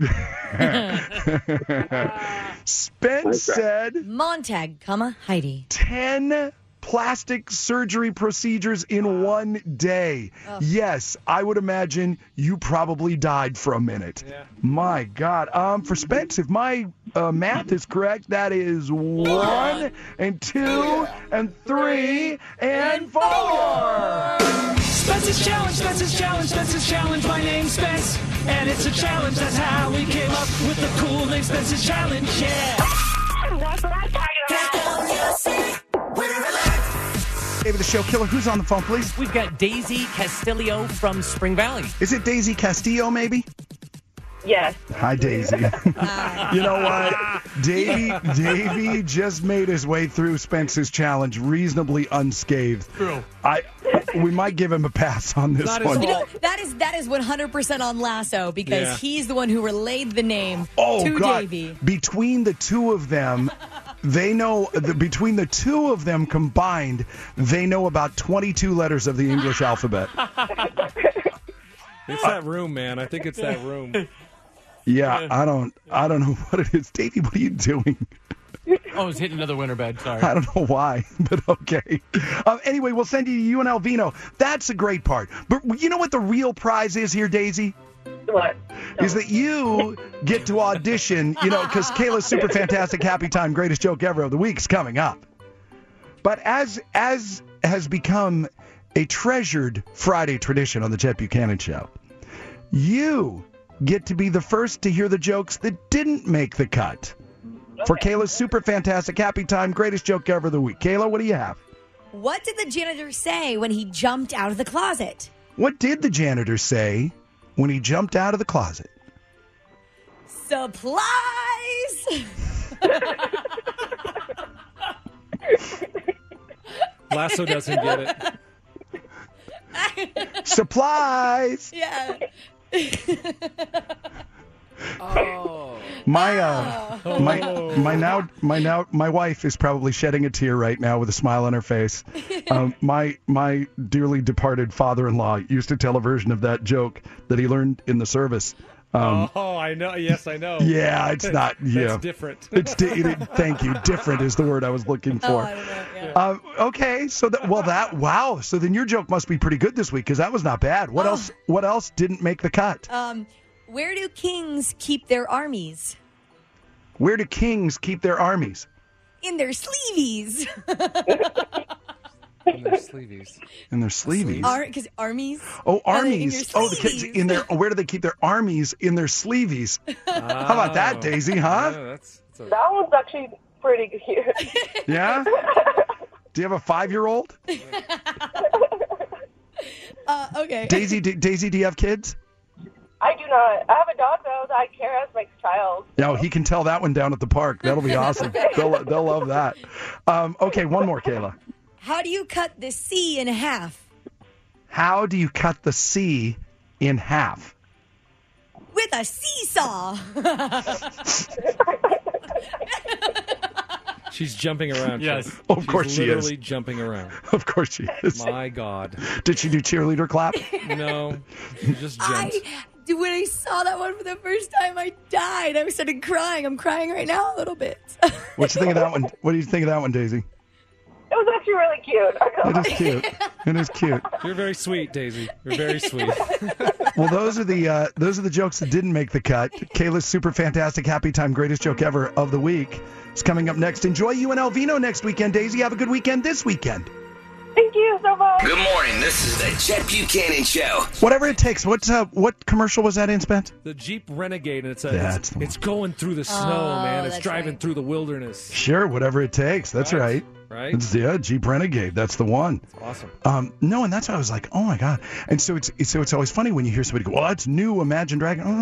E: Spence said...
G: Montag, comma, Heidi.
E: ten plastic surgery procedures in one day.
G: Oh.
E: Yes, I would imagine you probably died for a minute.
F: Yeah.
E: My God. Um, for Spence, if my uh, math is correct, that is one and two and three and four.
L: Spence's Challenge, Spence's Challenge, Spence's Challenge. My name's Spence, and it's a challenge. That's how we came up with the cool name Spence's Challenge. Yeah.
D: That's what I'm talking about.
E: David the Show Killer, who's on the phone, please?
H: We've got Daisy Castillo from Spring Valley.
E: Is it Daisy Castillo, maybe?
I: Yes.
E: Hi, Daisy. You know what? Davey, Davey just made his way through Spence's challenge reasonably unscathed.
H: True.
E: I, we might give him a pass on this
F: Not his
E: one.
G: You know, that is that is one hundred percent on Lasso because
F: Yeah.
G: he's the one who relayed the name
E: Oh,
G: to
E: God.
G: Davey.
E: Between the two of them, they know, the, between the two of them combined, they know about twenty-two letters of the English alphabet.
F: It's that room, man. I think it's that room.
E: Yeah, I don't, I don't know what it is. Davey, what are you doing?
H: Oh, I was hitting another winter bed. Sorry.
E: I don't know why, but okay. Um, anyway, we'll send you to U N L Vino. That's the great part. But you know what the real prize is here, Daisy?
I: What?
E: Is that you get to audition, you know, because Kayla's Super Fantastic Happy Time Greatest Joke Ever of the Week is coming up. But as as has become a treasured Friday tradition on the Chet Buchanan Show, you get to be the first to hear the jokes that didn't make the cut for Kayla's Super Fantastic Happy Time Greatest Joke Ever of the Week. Kayla, what do you have?
G: What did the janitor say when he jumped out of the closet?
E: What did the janitor say when he jumped out of the closet?
G: Supplies!
F: Lasso doesn't get it.
E: Supplies!
G: Yeah.
F: Oh.
E: My uh,
F: Oh.
E: my my now my now my wife is probably shedding a tear right now with a smile on her face. Um, my my dearly departed father-in-law used to tell a version of that joke that he learned in the service. Um,
F: oh, I know. Yes, I know.
E: Yeah, it's not. Yeah,
F: That's different.
E: It's di- it, thank you. Different is the word I was looking
G: Oh,
E: for.
G: I don't know. Yeah.
E: Um, okay, so that well that wow. So then your joke must be pretty good this week because that was not bad. What
G: Oh.
E: else? What else didn't make the cut?
G: Um, where do kings keep their armies?
E: Where do kings keep their armies?
G: In their sleeveys.
F: In their sleeveys.
E: In their sleeveys.
G: Ar- 'cause armies.
E: Oh,
G: Are they in
E: armies.
G: your
E: Oh, the kids
G: sleeveys?
E: in their. Where do they keep their armies? In their sleeveys. How about that, Daisy? Huh?
F: Yeah, that's, that's a...
I: That one's actually pretty cute.
E: Yeah. Do you have a five-year-old?
G: Uh, okay.
E: Daisy, d- Daisy, do you have kids?
I: I do not. I have a dog, though, that I care as my child.
E: No, he can tell that one down at the park. That'll be awesome. They'll they'll love that. Um, okay, one more, Kayla.
G: How do you cut the C in half?
E: How do you cut the C in half?
G: With a seesaw.
F: She's jumping around.
H: Yes.
F: Chip.
E: Of
F: She's
E: course she is.
F: literally jumping around.
E: Of course she is.
F: My God.
E: Did she do cheerleader clap?
F: No. She just jumped.
G: I, when I saw that one for the first time, I died. I started crying. I'm crying right now a little bit.
E: What you think of that one? What do you think of that one, Daisy?
I: It was actually really cute.
E: It is cute. It is cute.
F: You're very sweet, Daisy. You're very sweet.
E: Well, those are the uh, those are the jokes that didn't make the cut. Kayla's Super Fantastic Happy Time Greatest Joke Ever of the Week is coming up next. Enjoy U N L Vino next weekend, Daisy. Have a good weekend this weekend.
I: Thank you so much.
D: Good morning. This is the Chet Buchanan Show.
E: Whatever it takes. What uh, what commercial was that in, Spence?
F: The Jeep Renegade, and it's a,
E: That's
F: it's,
E: the one.
F: it's going through the snow,
G: Oh,
F: man. It's
G: that's
F: driving
G: right.
F: through the wilderness.
E: Sure, whatever it takes. That's right.
F: Right?
E: It's yeah, Jeep Renegade. That's the one.
F: Awesome.
E: Um, no, and that's why I was like, oh my god. And so it's, it's so it's always funny when you hear somebody go, well, that's new Imagine Dragon. Oh,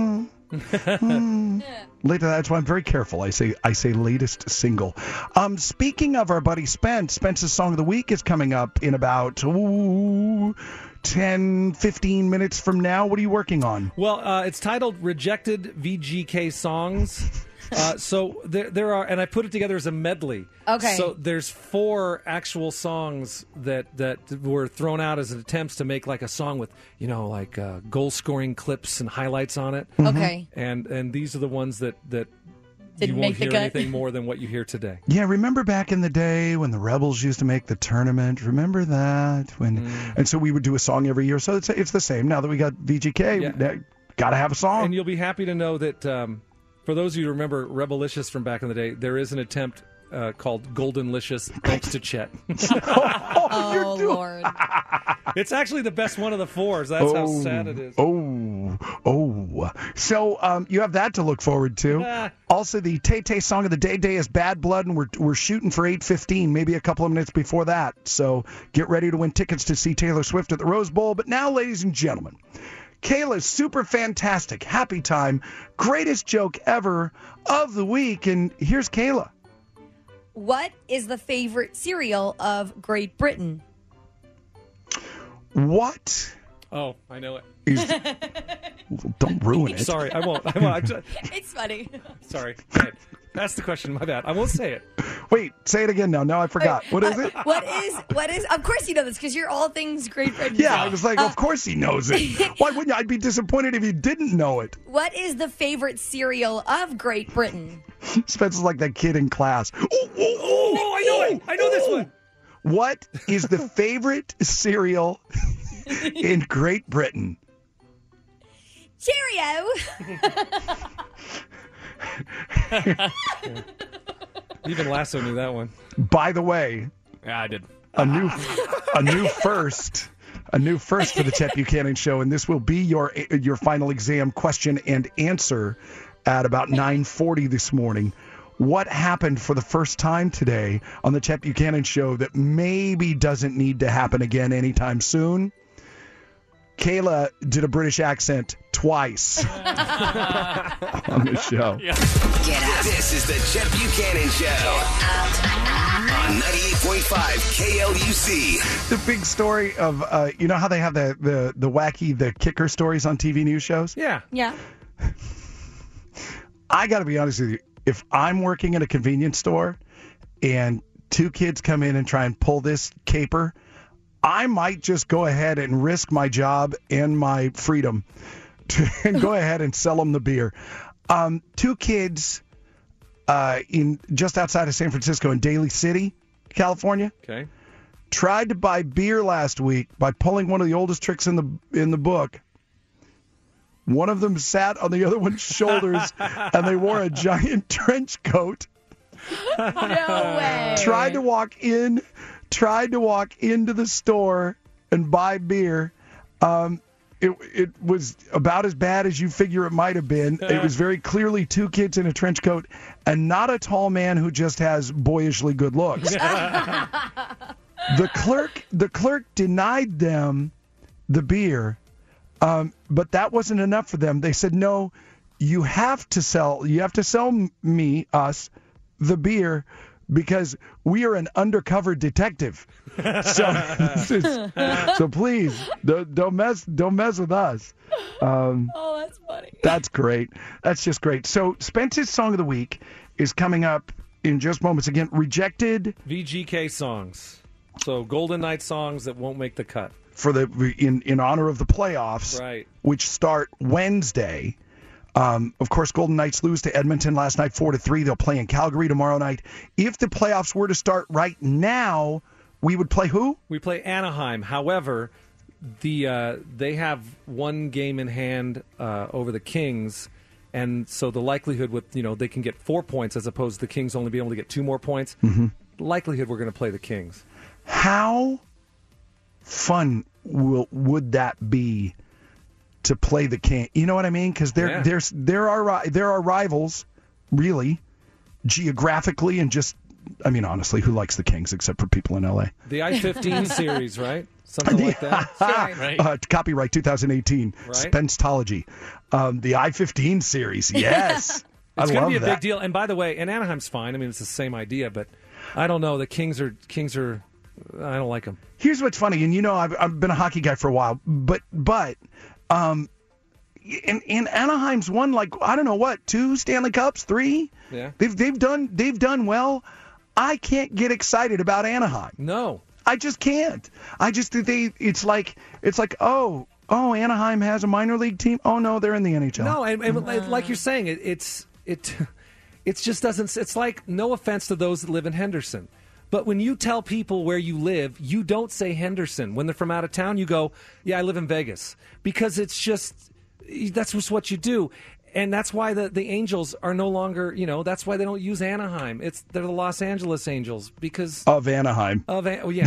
E: Mm, later, that's why I'm very careful. I say I say latest single. Um, speaking of our buddy Spence, Spence's Song of the Week is coming up in about ooh, ten, fifteen minutes from now. What are you working on?
F: Well, uh, it's titled Rejected V G K Songs. Uh, so there, there are, and I put it together as a medley.
G: Okay.
F: So there's four actual songs that, that were thrown out as attempts to make like a song with, you know, like uh, goal scoring clips and highlights on it.
G: Okay.
F: And and these are the ones that that
G: Didn't
F: you
G: make
F: won't
G: the
F: hear
G: cut.
F: anything more than what you hear today.
E: Yeah, remember back in the day when the Rebels used to make the tournament? Remember that? When
F: Mm.
E: and so we would do a song every year. So it's it's the same now that we got V G K.
F: Yeah.
E: Got to have a song.
F: And you'll be happy to know that um, for those of you who remember Rebelicious from back in the day, there is an attempt uh, called Goldenlicious, thanks to Chet.
G: Oh, Lord.
F: It's actually the best one of the fours. That's how sad it is.
E: Oh, oh. So um, you have that to look forward to.
F: Ah.
E: Also, the Tay Tay Song of the Day Day is Bad Blood, and we're we're shooting for eight fifteen, maybe a couple of minutes before that. So get ready to win tickets to see Taylor Swift at the Rose Bowl. But now, ladies and gentlemen, Kayla's super fantastic happy time, greatest joke ever of the week, and here's Kayla.
G: What is the favorite cereal of Great Britain?
E: What
F: Oh, I know it.
E: is? Don't ruin it.
F: Sorry, I won't. I won't. I'm just,
G: It's funny.
F: sorry. Go ahead. That's the question. My bad. I won't say it.
E: Wait, say it again now. No, I forgot. What is it?
G: What is, what is, of course you know this because you're all things Great Britain.
E: Yeah, I was like, of course he knows it. Why wouldn't you? I'd be disappointed if he didn't know it.
G: What is the favorite cereal of Great Britain?
E: Spencer's like that kid in class. Oh, oh, oh,
F: Oh, I know it. I know this one.
E: What is the favorite cereal in Great Britain?
G: Cheerio.
F: Even Lasso knew that one.
E: By the way,
H: Yeah, I did.
E: a new a new first. A new first for the Chet Buchanan Show, and this will be your your final exam question and answer at about nine forty this morning. What happened for the first time today on the Chet Buchanan Show that maybe doesn't need to happen again anytime soon? Kayla did a British accent twice on the show.
D: Get out. This is the Chet Buchanan Show on ninety-eight point five K L U C.
E: The big story of, uh, you know how they have the, the, the wacky, the kicker stories on T V news shows?
F: Yeah.
G: Yeah.
E: I got to be honest with you. If I'm working at a convenience store and two kids come in and try and pull this caper, I might just go ahead and risk my job and my freedom to, and go ahead and sell them the beer. Um, two kids uh, in just outside of San Francisco in Daly City, California,
F: Okay.
E: tried to buy beer last week by pulling one of the oldest tricks in the in the book. One of them sat on the other one's shoulders, and they wore a giant trench coat.
G: No way.
E: Tried to walk in, tried to walk into the store and buy beer. Um, it it was about as bad as you figure it might have been. It was very clearly two kids in a trench coat, and not a tall man who just has boyishly good looks. The clerk, the clerk denied them the beer. Um, but that wasn't enough for them. They said, no, you have to sell, you have to sell me, us, the beer because we are an undercover detective. So, so please don't, don't mess, don't mess with us. Um,
G: Oh, that's funny.
E: that's great. That's just great. So Spence's Song of the Week is coming up in just moments. Again, Rejected
F: V G K songs. So Golden Knight songs that won't make the cut.
E: for the in in honor of the playoffs,
F: Right.
E: which start Wednesday. Um, of course, Golden Knights lose to Edmonton last night, four to three. They'll play in Calgary tomorrow night. If the playoffs were to start right now, we would play who?
F: We play Anaheim. However, the uh, they have one game in hand uh, over the Kings, and so the likelihood with you know they can get four points as opposed to the Kings only being able to get two more points.
E: Mm-hmm.
F: Likelihood we're going to play the Kings.
E: How fun will would that be to play the King? You know what I mean? Because there
F: Yeah.
E: there's there are ri- there are rivals, really, geographically and just I mean, honestly, who likes the Kings except for people in L A?
F: The I fifteen series, right? Something like that.
E: Right. Uh, copyright twenty eighteen.
F: Right.
E: Spenceology. Um, the I fifteen series. Yes. I
F: It's going
E: love
F: to be a
E: that.
F: big deal. And by the way, and Anaheim's fine. I mean, it's the same idea, but I don't know. The Kings are Kings are. I don't like them.
E: Here's what's funny, and you know, I've I've been a hockey guy for a while, but but, um, in in Anaheim's won like I don't know what two Stanley Cups, three.
F: Yeah.
E: They've they've done they've done well. I can't get excited about Anaheim.
F: No.
E: I just can't. I just they. It's like it's like oh oh Anaheim has a minor league team. Oh no, they're in the N H L.
F: No, and, and like you're saying, it, it's it it just doesn't. It's like, no offense to those that live in Henderson, but when you tell people where you live, you don't say Henderson. When they're from out of town, you go, yeah, I live in Vegas, because it's just that's just what you do. And that's why the, the Angels are no longer, you know, that's why they don't use Anaheim. It's they're the Los Angeles Angels because
E: of Anaheim.
F: Of An- oh, yeah.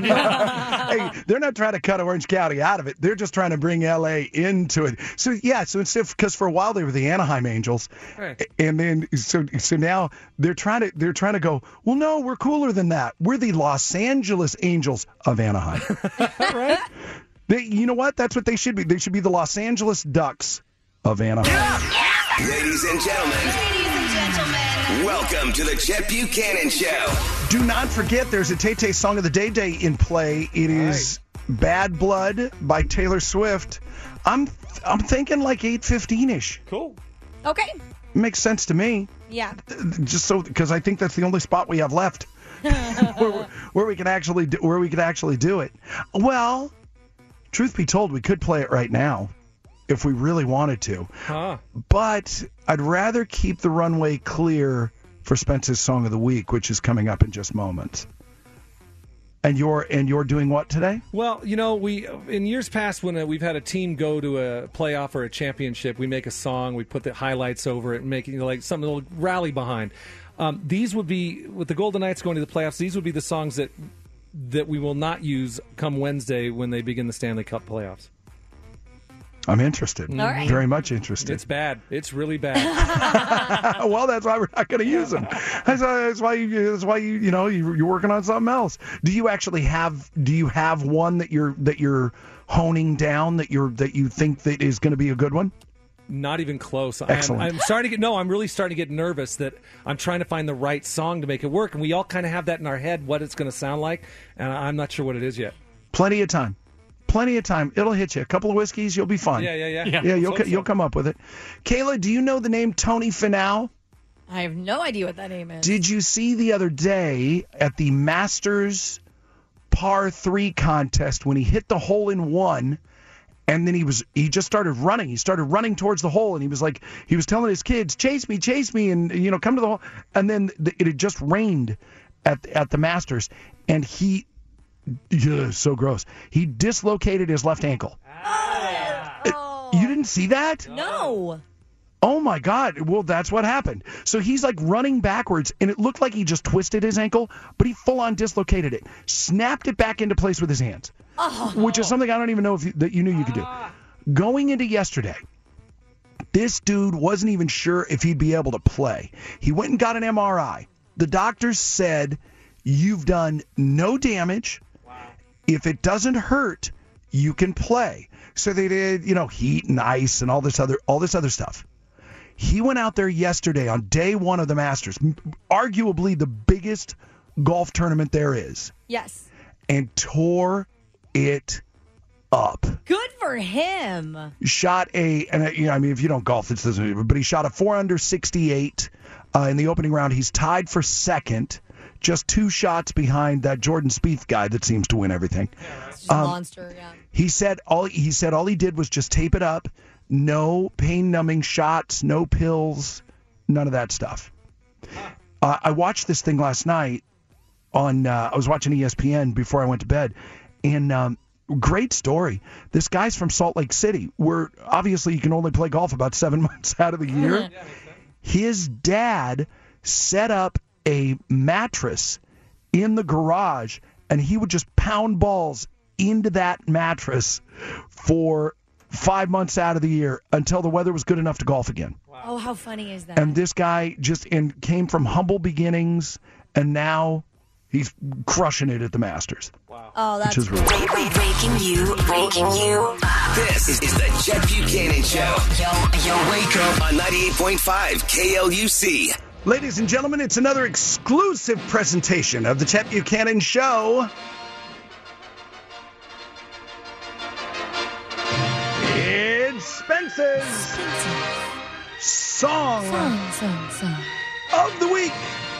E: Hey, they're not trying to cut Orange County out of it. They're just trying to bring L A into it. So yeah, so instead, because for a while they were the Anaheim Angels,
F: Right.
E: and then so so now they're trying to they're trying to go. Well, no, we're cooler than that. We're the Los Angeles Angels of Anaheim.
F: Right?
E: They, you know what? That's what they should be. They should be the Los Angeles Ducks of Anaheim.
D: Ladies and gentlemen. Ladies and gentlemen. Welcome to the Chet Buchanan Show.
E: Do not forget, there's a Tay-Tay Song of the Day Day in play. It is Bad Blood by Taylor Swift. I'm I'm thinking like eight fifteen-ish.
F: Cool.
G: Okay.
E: Makes sense to me.
G: Yeah.
E: Just so, because I think that's the only spot we have left where, where we can actually do, where we can actually do it. Well, truth be told, we could play it right now if we really wanted to.
F: Huh.
E: But I'd rather keep the runway clear for Spence's Song of the Week, which is coming up in just moments. And you're and you're doing what today?
F: Well, you know, we in years past when uh, we've had a team go to a playoff or a championship, we make a song, we put the highlights over it, and make it, you know, like something to rally behind. Um, these would be, with the Golden Knights going to the playoffs, these would be the songs that that we will not use come Wednesday when they begin the Stanley Cup playoffs.
E: I'm interested.
G: All right.
E: Very much interested.
F: It's bad. It's really bad.
E: Well, that's why we're not going to use them. That's why, that's why you. That's why you. You know, you, you're working on something else. Do you actually have? Do you have one that you're that you're honing down that you're that you think that is going to be a good one?
F: Not even close.
E: Excellent.
F: I'm, I'm starting to get no. I'm really starting to get nervous that I'm trying to find the right song to make it work, and we all kind of have that in our head what it's going to sound like, and I'm not sure what it is yet.
E: Plenty of time. Plenty of time. It'll hit you. A couple of whiskeys, you'll be fine.
F: Yeah, yeah, yeah.
E: Yeah,
F: Yeah,
E: you'll
F: so-
E: co- you'll come up with it. Kayla, do you know the name Tony Finau?
G: I have no idea what that name is.
E: Did you see the other day at the Masters Par three contest when he hit the hole in one, and then he was he just started running. He started running towards the hole, and he was like he was telling his kids, "Chase me, chase me," and you know, come to the hole. And then the, it had just rained at at the Masters, and he. Ugh, so gross. He dislocated his left ankle.
G: Oh.
E: You didn't see that?
G: No.
E: Oh my God. Well, that's what happened. So he's like running backwards, and it looked like he just twisted his ankle, but he full on dislocated it, snapped it back into place with his hands,
G: Oh.
E: which is something I don't even know if you, that you knew you could do. Going into yesterday, this dude wasn't even sure if he'd be able to play. He went and got an M R I. The doctors said, you've done no damage. If it doesn't hurt, you can play. So they did, you know, heat and ice and all this other all this other stuff. He went out there yesterday on day one of the Masters, m- arguably the biggest golf tournament there is,
G: Yes.
E: and tore it up.
G: Good for him.
E: Shot a, and uh, you know, I mean, if you don't golf, this doesn't, but he shot a four under sixty-eight uh, in the opening round. He's tied for second, just two shots behind that Jordan Spieth guy that seems to win everything.
G: It's just a
E: Um,
G: monster, yeah.
E: He said all he said all he did was just tape it up. No pain-numbing shots, no pills, none of that stuff. Uh, I watched this thing last night on. Uh, I was watching E S P N before I went to bed, and um, great story. This guy's from Salt Lake City, where obviously you can only play golf about seven months out of the year. His dad set up a mattress in the garage, and he would just pound balls into that mattress for five months out of the year until the weather was good enough to golf again.
G: Oh, how funny is that?
E: And this guy just and came from humble beginnings and now he's crushing it at the Masters.
F: Wow.
G: Oh, that's
E: which is really
D: wait, wait, waking you, waking you. This is, is the Chet Buchanan Show. Yo, yo, wake up on ninety-eight point five K L U C.
E: Ladies and gentlemen, it's another exclusive presentation of the Chet Buchanan Show. It's Spence's song,
G: Song, song, song.
E: of the week.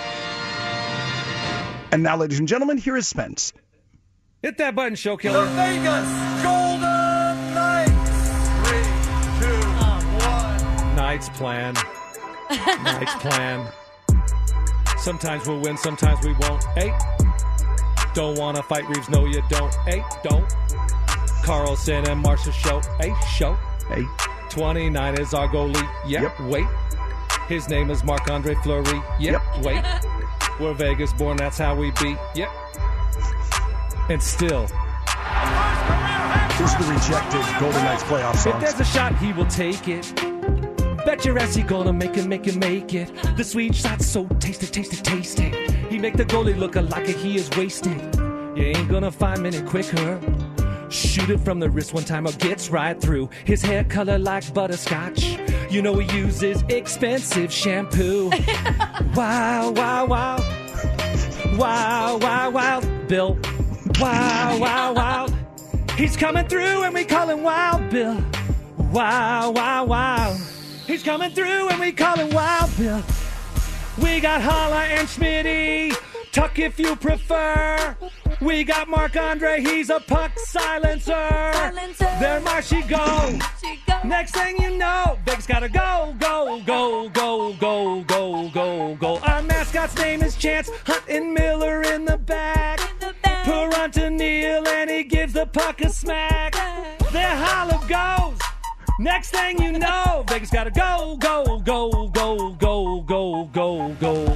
E: And now, ladies and gentlemen, here is Spence.
F: Hit that button, show killer.
C: The Vegas Golden Knights. Three, two, one.
F: Knights plan. Knights plan. Sometimes we'll win, sometimes we won't. Hey, don't want to fight Reeves, no you don't. Hey, don't. Carlson and Marcia show. Hey, show.
E: Hey.
F: twenty-nine is our goalie. Yep,
E: Yep.
F: wait. His name is Marc-Andre Fleury. Yep,
E: Yep.
F: wait. We're Vegas born, that's how we beat. Yep. And still,
E: Here's the rejected Golden Knights playoff
F: if
E: songs.
F: there's a shot, he will take it. Bet your ass he gonna make it, make it, make it. The sweet shot's so tasty, tasty, tasty. He make the goalie look like he is wasted. You ain't gonna find many quicker. Shoot it from the wrist one time, or gets right through. His hair color like butterscotch. You know he uses expensive shampoo. Wow, wow, wow. Wow, wow, wow. Bill. Wow, wow, wow. He's coming through and we call him Wild Bill. Wow, wow, wow. He's coming through and we call him Wild Bill. We got Holla and Schmitty. Tuck if you prefer. We got Marc-Andre, he's a puck silencer.
G: Silencer.
F: There Marshy go.
G: She go.
F: Next thing you know, Vegas gotta go, go, go, go, go, go, go, go. Our mascot's name is Chance. Hunt and Miller in the back.
G: In the back.
F: Perunta Neal and he gives the puck a smack. There Holla goes. Next thing you know, Vegas gotta go, go, go, go, go, go, go, go.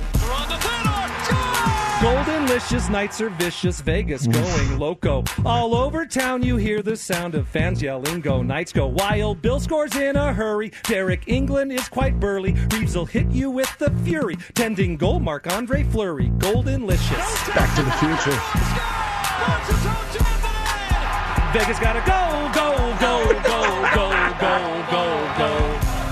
F: Goldenlicious nights are vicious, Vegas going loco. All over town you hear the sound of fans yelling, go Knights, go wild. Bill scores in a hurry, Derek England is quite burly. Reeves will hit you with the fury. Tending goal, Marc-Andre Fleury, Goldenlicious.
E: Back to the future.
F: Vegas gotta go, go, go, go, go, go, go, go.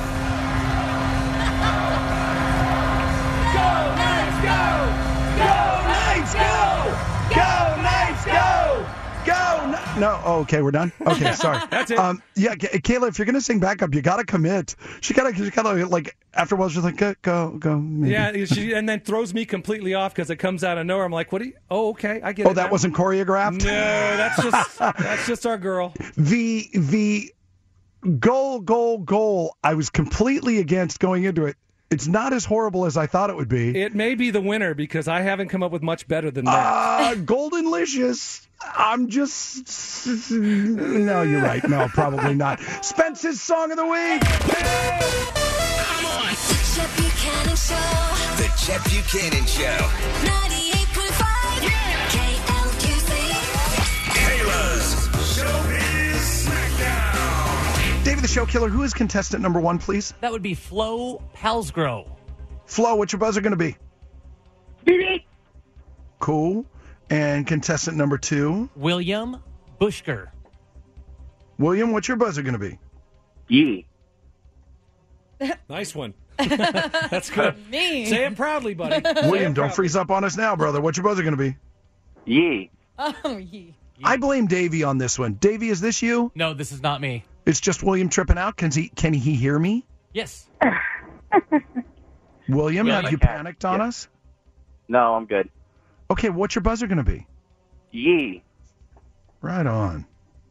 E: Go, Knights, go! Go, Knights, go! Go, Knights, go! Go, Kni- No, oh, okay, we're done? Okay, sorry.
F: That's it.
E: Um, yeah, K- Kayla, if you're going to sing backup, you got to commit. She got to, she got to, like, after a while, she's like, go, go, go. Maybe.
F: Yeah, she, and then throws me completely off because it comes out of nowhere. I'm like, what do you? Oh, okay, I get it.
E: Oh, that
F: now.
E: wasn't choreographed?
F: No, that's just that's just our girl.
E: The, the goal, goal, goal, I was completely against going into it. It's not as horrible as I thought it would be.
F: It may be the winner because I haven't come up with much better than that.
E: Uh, Goldenlicious. I'm just... No, you're right. No, probably not. Spence's Song of the Week.
D: Come on.
M: Chet Buchanan Show.
D: The Chet Buchanan Show.
M: ninety-eight point five K L U C.
D: Kayla's Showbiz Smackdown.
E: David the Show Killer, who is contestant number one, please?
H: That would be Flo Palsgrove.
E: Flo, what's your buzzer going to be?
I: Beep.
E: Cool. And contestant number two?
H: William Bushker.
E: William, what's your buzzer going to be?
J: Yee.
F: Nice one. That's good.
G: Me.
F: Say it proudly, buddy.
E: William, don't freeze up on us now, brother. What's your buzzer going to be?
J: Yee.
G: Oh, ye.
E: I blame Davey on this one. Davey, is this you?
H: No, this is not me.
E: It's just William tripping out. Can he, can he hear me?
H: Yes.
E: William,
J: Yeah,
E: have
J: I
E: you
J: can.
E: panicked on
J: Yeah.
E: us?
J: No, I'm good.
E: Okay, what's your buzzer going to be?
J: Yee.
E: Right on.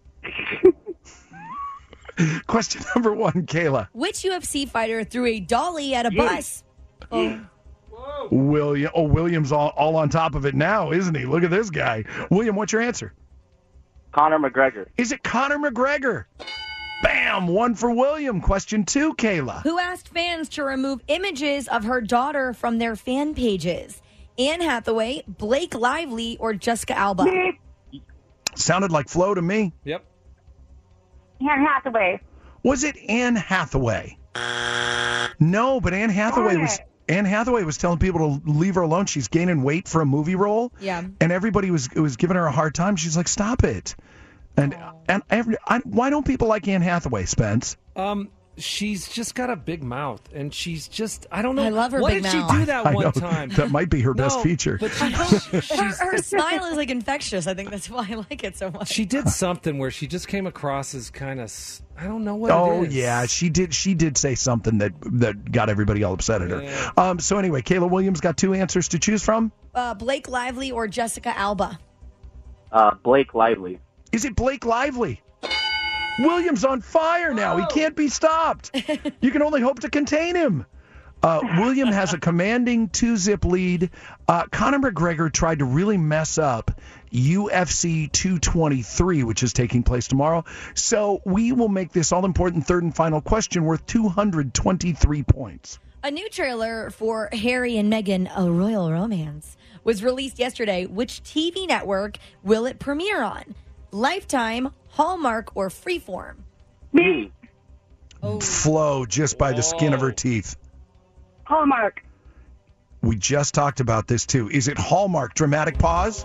E: Question number one, Kayla.
G: Which U F C fighter threw a dolly at a bus? Oh,
E: William. Oh, William's all, all on top of it now, isn't he? Look at this guy. William, what's your answer?
J: Conor McGregor.
E: Is it Conor McGregor? Bam! One for William. Question two, Kayla.
G: who asked fans to remove images of her daughter from their fan pages? Anne Hathaway, Blake Lively, or Jessica Alba?
E: Sounded like Flo to me.
F: Yep.
I: Anne Hathaway.
E: Was it Anne Hathaway? No, but Anne Hathaway was Anne Hathaway was telling people to leave her alone. She's gaining weight for a movie role.
G: Yeah.
E: And everybody was was giving her a hard time. She's like, stop it. And and every, I, why don't people like Anne Hathaway, Spence?
F: Um, she's just got a big mouth, and she's just, I don't know.
G: I love her
F: What
G: big
F: did
G: mouth.
F: she do that
E: I
F: one
E: know.
F: time?
E: That might be her best
F: No,
E: feature.
F: But she,
G: Her, her smile is like infectious. I think that's why I like it so much.
F: she did something where she just came across as kind of, I don't know what
E: Oh
F: it is.
E: yeah, she did. She did say something that that got everybody all upset at her.
F: Yeah.
E: Um. So anyway, Kayla Williams got two answers to choose from.
G: Uh, Blake Lively or Jessica Alba?
J: Uh, Blake Lively.
E: Is it Blake Lively? Williams on fire now. He can't be stopped. You can only hope to contain him. Uh, William has a commanding two-zip lead. Uh, Conor McGregor tried to really mess up U F C two twenty-three, which is taking place tomorrow. So we will make this all-important third and final question worth two hundred twenty-three points.
G: A new trailer for Harry and Meghan, A Royal Romance, was released yesterday. Which T V network will it premiere on? Lifetime, Hallmark, or Freeform?
J: Me.
E: Flo just by the skin of her teeth.
I: Hallmark.
E: We just talked about this too. Is it Hallmark? Dramatic pause.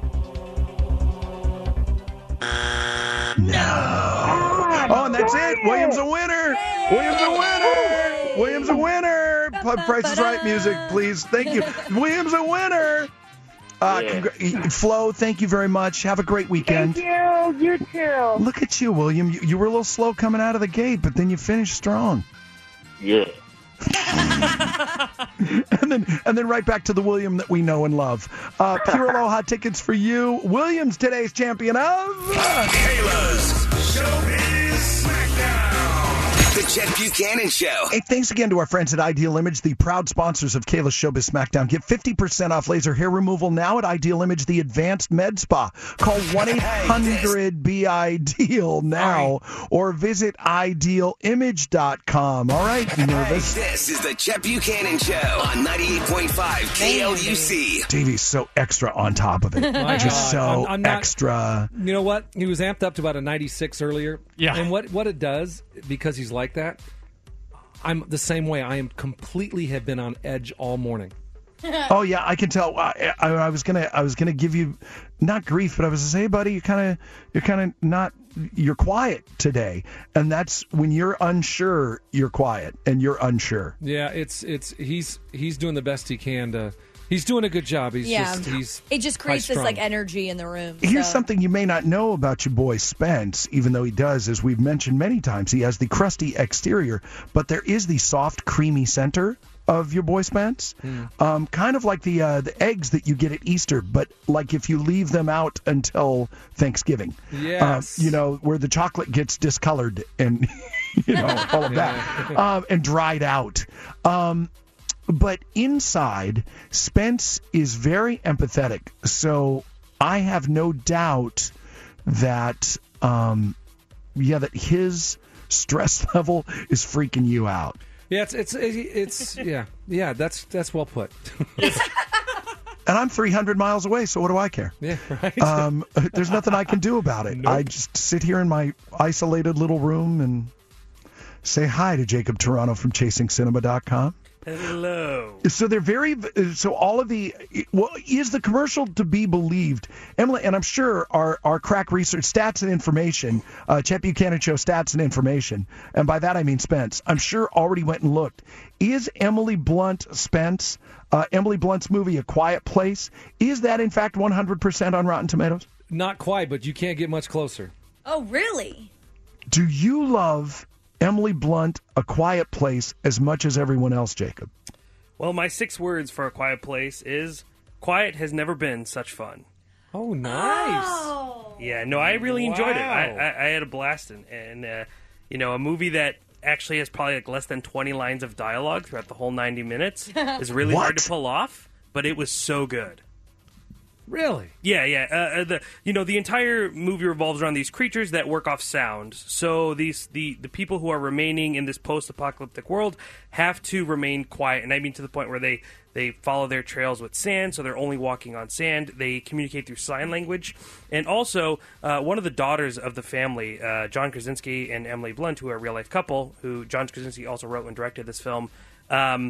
E: No. Oh, and that's it. William's a winner. William's a winner. William's a winner. P- Price is Right music, please. Thank you. William's a winner. Uh,
J: Yeah.
E: congr- Flo, thank you very much. Have a great weekend.
I: Thank you. You too.
E: Look at you, William. You, you were a little slow coming out of the gate, but then you finished strong.
J: Yeah.
E: and then and then right back to the William that we know and love. Uh, Pure Aloha tickets for you. Williams, today's champion of
D: Kayla's Showbiz Smackdown. The Chet Buchanan Show.
E: Hey, thanks again to our friends at Ideal Image, the proud sponsors of Kayla's Showbiz Smackdown. Get fifty percent off laser hair removal now at Ideal Image, the advanced med spa. Call one eight hundred B I D E A L now or visit ideal image dot com. All right, nervous?
D: This is the Chet Buchanan Show on ninety-eight point five K L U C.
E: Davey's so extra on top of it.
F: My
E: Just
F: God.
E: so
F: I'm- I'm not-
E: extra.
F: You know what? He was amped up to about a ninety-six earlier.
H: Yeah.
F: And what, what it does, because he's like that, I'm the same way. I am completely have been on edge all morning.
E: Oh yeah, I can tell. I, I, I was gonna, I was gonna give you not grief, but I was gonna say, hey, buddy, you kind of, you're kind of not, you're quiet today, and that's when you're unsure, you're quiet, and you're unsure.
F: Yeah, it's it's he's he's doing the best he can to. He's doing a good job. He's
G: Yeah.
F: just he's
G: It just creates this
F: high-strung.
G: like energy in the room.
E: Here's
G: so.
E: something you may not know about your boy Spence, even though he does, as we've mentioned many times. He has the crusty exterior, but there is the soft, creamy center of your boy Spence. Um, kind of like the uh, the eggs that you get at Easter, but like if you leave them out until Thanksgiving.
F: Yes.
E: Um, you know, where the chocolate gets discolored and, you know, all of that. Um, and dried out. Um, But inside, Spence is very empathetic. So I have no doubt that, um, yeah, that his stress level is freaking you out.
F: Yeah, it's it's it's yeah yeah. That's that's well put.
E: And I'm three hundred miles away, so what do I care?
F: Yeah, right.
E: Um, there's nothing I can do about it. I just sit here in my isolated little room and say hi to Jacob Toronto from chasing cinema dot com.
N: Hello.
E: So they're very, so all of the, well, is the commercial to be believed? Emily, and I'm sure our, our crack research, stats and information, uh, Chet Buchanan Show stats and information, and by that I mean Spence, I'm sure already went and looked. Is Emily Blunt Spence, uh, Emily Blunt's movie A Quiet Place, is that in fact one hundred percent on Rotten Tomatoes?
F: Not quite, but you can't get much closer.
G: Oh, really?
E: Do you love Emily Blunt, A Quiet Place, as much as everyone else, Jacob?
N: Well, my six words for A Quiet Place is quiet has never been such fun.
F: Oh, nice.
G: Oh.
N: Yeah, no, I really enjoyed it.
F: Wow.
N: I, I, I had a blast. And, and uh, you know, a movie that actually has probably like less than twenty lines of dialogue throughout the whole ninety minutes is really
E: What?
N: hard to pull off, but it was so good.
F: Really?
N: Yeah, yeah. Uh, uh, the you know the entire movie revolves around these creatures that work off sound. So these the the people who are remaining in this post-apocalyptic world have to remain quiet, and I mean to the point where they they follow their trails with sand, so they're only walking on sand. They communicate through sign language, and also uh, one of the daughters of the family, uh, John Krasinski and Emily Blunt, who are a real life couple, who John Krasinski also wrote and directed this film. Um,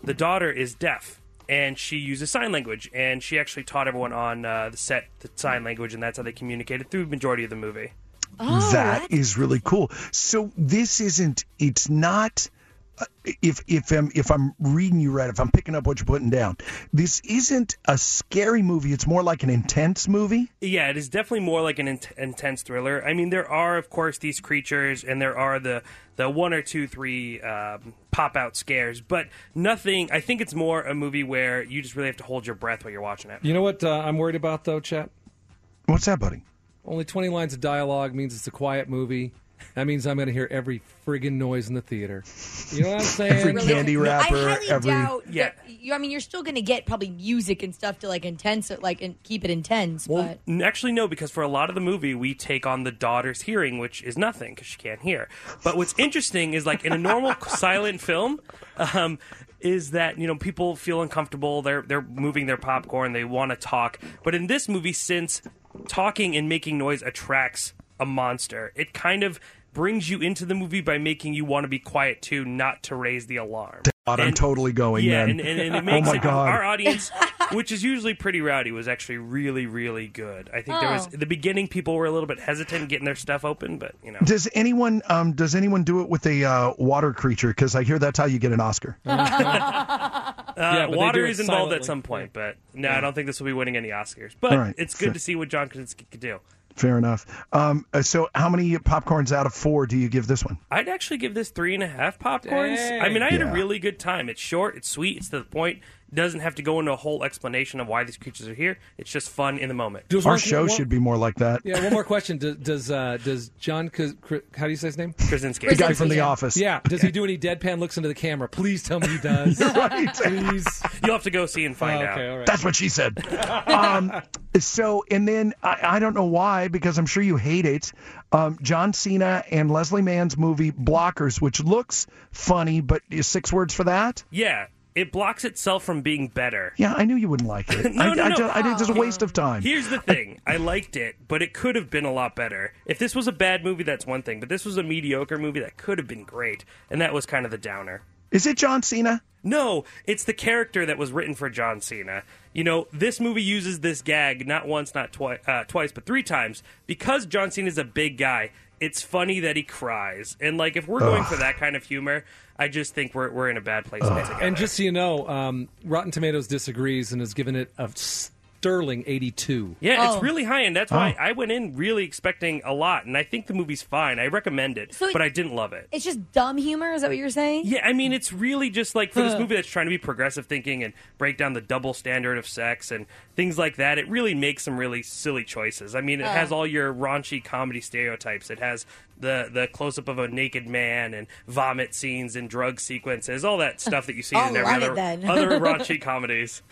N: the daughter is deaf. And she uses sign language, and she actually taught everyone on uh, the set the sign language, and that's how they communicated through the majority of the movie.
G: Oh,
E: that is really cool. So this isn't. It's not. Uh, if if I'm if I'm reading you right, if I'm picking up what you're putting down, this isn't a scary movie. It's more like an intense movie.
N: Yeah, it is definitely more like an in- intense thriller. I mean, there are, of course, these creatures, and there are the, the one or two, three um, pop-out scares, but nothing... I think it's more a movie where you just really have to hold your breath while you're watching it.
F: You know what uh, I'm worried about, though, Chet?
E: What's that, buddy?
F: Only twenty lines of dialogue means it's a quiet movie. That means I'm going to hear every friggin' noise in the theater. You know what I'm saying?
E: Every candy wrapper.
G: I highly
E: every...
G: doubt.
N: Yeah.
G: That you, I mean, you're still going to get probably music and stuff to like intense it, like and keep it intense.
N: Well,
G: but
N: n- actually, no, because for a lot of the movie, we take on the daughter's hearing, which is nothing because she can't hear. But what's interesting is, like, in a normal silent film, um, is that, you know, people feel uncomfortable. They're they're moving their popcorn. They want to talk. But in this movie, since talking and making noise attracts a monster, it kind of brings you into the movie by making you want to be quiet too, not to raise the alarm.
E: God, I'm
N: And-
E: totally going.
N: Yeah,
E: then.
N: and, and, and it makes
E: oh my
N: it,
E: God.
N: our audience, which is usually pretty rowdy, was actually really, really good. I think there was
G: Oh.
N: at the beginning, people were a little bit hesitant getting their stuff open, but you know,
E: Does anyone um does anyone do it with a uh, water creature? Because I hear that's how you get an Oscar.
N: uh,
F: Yeah, but they
N: water
F: do it
N: is involved
F: silently.
N: at some point. But no, I don't think this will be winning any Oscars. But
E: All right,
N: it's good
E: fair.
N: to see what John Krasinski could do.
E: Fair enough. Um, uh, so how many popcorns out of four do you give this one?
N: I'd actually give this three and a half popcorns.
F: Dang.
N: I mean, I had
E: Yeah.
N: a really good time. It's short, it's sweet, it's to the point. It doesn't have to go into a whole explanation of why these creatures are here. It's just fun in the moment.
F: Does
E: Our
F: one-
E: show
F: one-
E: should be more like that.
F: Yeah, one more question. Does does, uh, does John, Kras- Kras- how do you say his name?
N: Krasinski.
E: The guy from The
G: Yeah.
E: Office.
F: Yeah, does he do any deadpan looks into the camera? Please tell me he does.
E: Right.
F: Please.
N: You'll have to go see and find
F: Oh,
N: out.
F: okay, all right.
E: That's what she said. um, so, and then I, I don't know why, because I'm sure you hate it. Um, John Cena and Leslie Mann's movie Blockers, which looks funny, but is six words for that?
N: Yeah, it blocks itself from being better.
E: Yeah, I knew you wouldn't like it.
N: No,
E: I,
N: no,
E: I,
N: no.
E: just, I think it's a waste of time.
N: Here's the thing. I liked it, but it could have been a lot better. If this was a bad movie, that's one thing. But this was a mediocre movie that could have been great. And that was kind of the downer.
E: Is it John Cena?
N: No, it's the character that was written for John Cena. You know, this movie uses this gag not once, not twi- uh, twice, but three times. Because John Cena's a big guy, it's funny that he cries. And, like, if we're going for that kind of humor, I just think we're we're in a bad place altogether.
F: And just so you know, um, Rotten Tomatoes disagrees and has given it a sterling eighty-two.
N: Yeah,
G: Oh.
N: it's really high, and that's why
E: Oh.
N: I went in really expecting a lot, and I think the movie's fine. I recommend it,
G: So it-
N: but I didn't love it.
G: it's just dumb humor. Is that what you're saying?
N: Yeah, I mean, it's really just like for this movie that's trying to be progressive thinking and break down the double standard of sex and things like that, it really makes some really silly choices. I mean, it has all your raunchy comedy stereotypes. It has the, the close-up of a naked man and vomit scenes and drug sequences, all that stuff that you see
G: I'll
N: in every
G: run it
N: other,
G: then.
N: other raunchy comedies.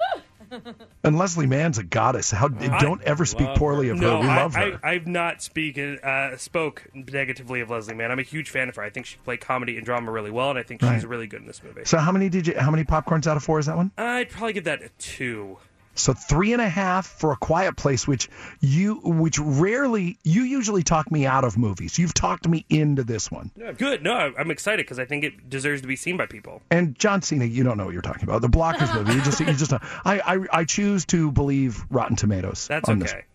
E: And Leslie Mann's a goddess. How don't ever speak poorly of
N: No,
E: her. We
N: I,
E: love her.
N: I, I've not speak, uh, spoke negatively of Leslie Mann. I'm a huge fan of her. I think she played comedy and drama really well, and I think
E: Right.
N: she's really good in this movie.
E: So how many did you? How many popcorns out of four is that one?
N: I'd probably give that a two.
E: So three and a half for A Quiet Place, which you, which rarely, you usually talk me out of movies. You've talked me into this one.
N: Good. No, I- I'm excited because I think it deserves to be seen by people.
E: And John Cena, you don't know what you're talking about. The Blockers movie, you just, you just, I, I, I choose to believe Rotten Tomatoes.
N: That's
E: on this.
N: okay.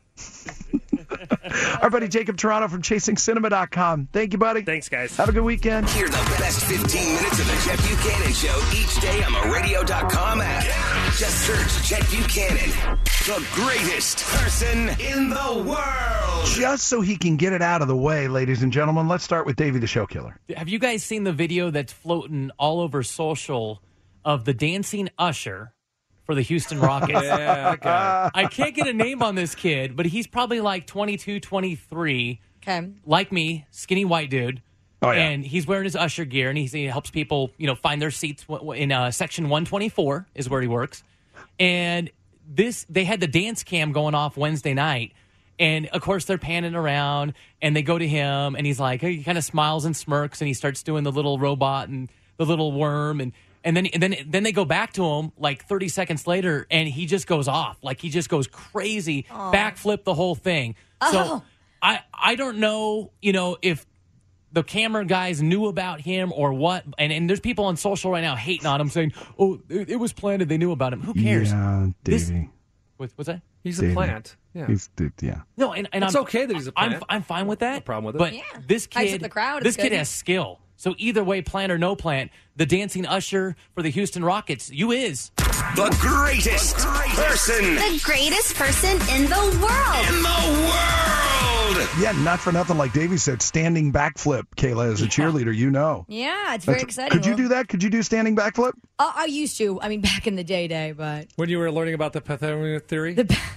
E: Our buddy Jacob Toronto from chasing cinema dot com. Thank you, buddy.
N: Thanks, guys.
E: Have a good weekend.
D: Hear the best fifteen minutes of the Chet Buchanan Show each day on the radio dot com app. Just search Chet Buchanan, the greatest person in the world.
E: Just so he can get it out of the way, ladies and gentlemen, let's start with Davey the Show Killer.
H: Have you guys seen the video that's floating all over social of the dancing usher for the Houston Rockets?
F: Yeah, that guy.
H: I can't get a name on this kid, but he's probably like twenty-two, twenty-three,
G: Okay.
H: like me, skinny white dude.
E: Oh, yeah.
H: And he's wearing his usher gear, and he's, he helps people, you know, find their seats w- w- in uh, section one twenty-four is where he works. And this, they had the dance cam going off Wednesday night. And, of course, they're panning around, and they go to him, and he's like, he kind of smiles and smirks, and he starts doing the little robot and the little worm, and and then and then then they go back to him like thirty seconds later, and he just goes off. Like, he just goes crazy, backflip the whole thing. So
G: Oh.
H: I, I don't know, you know, if the camera guys knew about him or what. And, and there's people on social right now hating on him, saying, "Oh, it, it was planted. They knew about him." Who cares?
E: Yeah,
H: This-
E: Davey.
H: What, what's that?
F: He's
E: Davey.
F: a plant. Yeah.
E: He's, yeah.
H: No, and, and
F: It's
H: I'm,
F: okay that he's a plant.
H: I'm, I'm fine with that.
F: No problem with it.
H: But
G: Yeah.
H: this
G: Hypes
H: kid,
G: up the crowd,
H: this
G: it's
H: kid
G: good.
H: has skill. So either way, plant or no plant, the dancing usher for the Houston Rockets, you is.
D: The greatest person
M: The greatest person in the world.
D: in the world.
E: Yeah, not for nothing. Like Davey said, standing backflip, Kayla, as a cheerleader, you know.
G: Yeah, it's very
E: That's-
G: exciting.
E: Could you do that? Could you do standing backflip?
G: Uh, I used to. I mean, back in the day, day, but
F: When you were learning about the Pythagorean theory?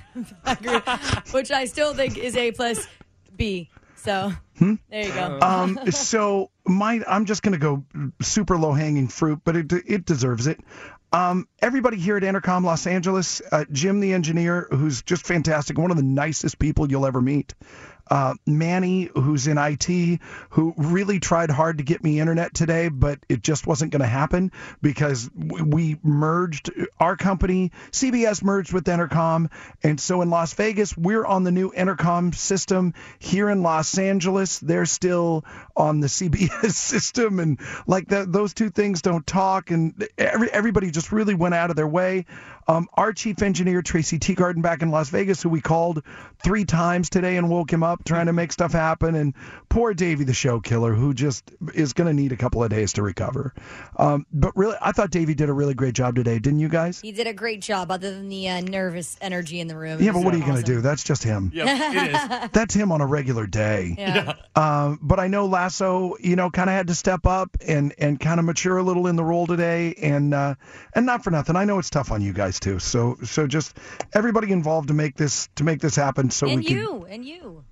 G: which I still think is A plus B. So there you go.
E: Um, so my, I'm just going to go super low hanging fruit, but it it deserves it. Um, everybody here at Intercom Los Angeles, uh, Jim the engineer, who's just fantastic, one of the nicest people you'll ever meet. Uh, Manny, who's in I T, who really tried hard to get me internet today, but it just wasn't going to happen because w- we merged our company. C B S merged with Intercom, and so in Las Vegas, we're on the new Intercom system. Here in Los Angeles, they're still on the C B S system, and like that, those two things don't talk, and every, everybody just really went out of their way. Um, our chief engineer, Tracy Teagarden, back in Las Vegas, who we called three times today and woke him up trying to make stuff happen. And poor Davey, the show killer, who just is going to need a couple of days to recover. Um, but really, I thought Davey did a really great job today. Didn't you guys?
G: He did a great job, other than the uh, nervous energy in the room.
E: Yeah,
G: It
E: but
G: was
E: what are you going to
G: awesome.
E: do? That's just him.
H: Yep, it is.
E: That's him on a regular day.
G: Yeah.
E: Um, but I know Lasso, you know, kind of had to step up and, and kind of mature a little in the role today. And uh, and not for nothing, I know it's tough on you guys too. So so just everybody involved to make this to make this happen. So
G: and
E: we can.
G: you, and you.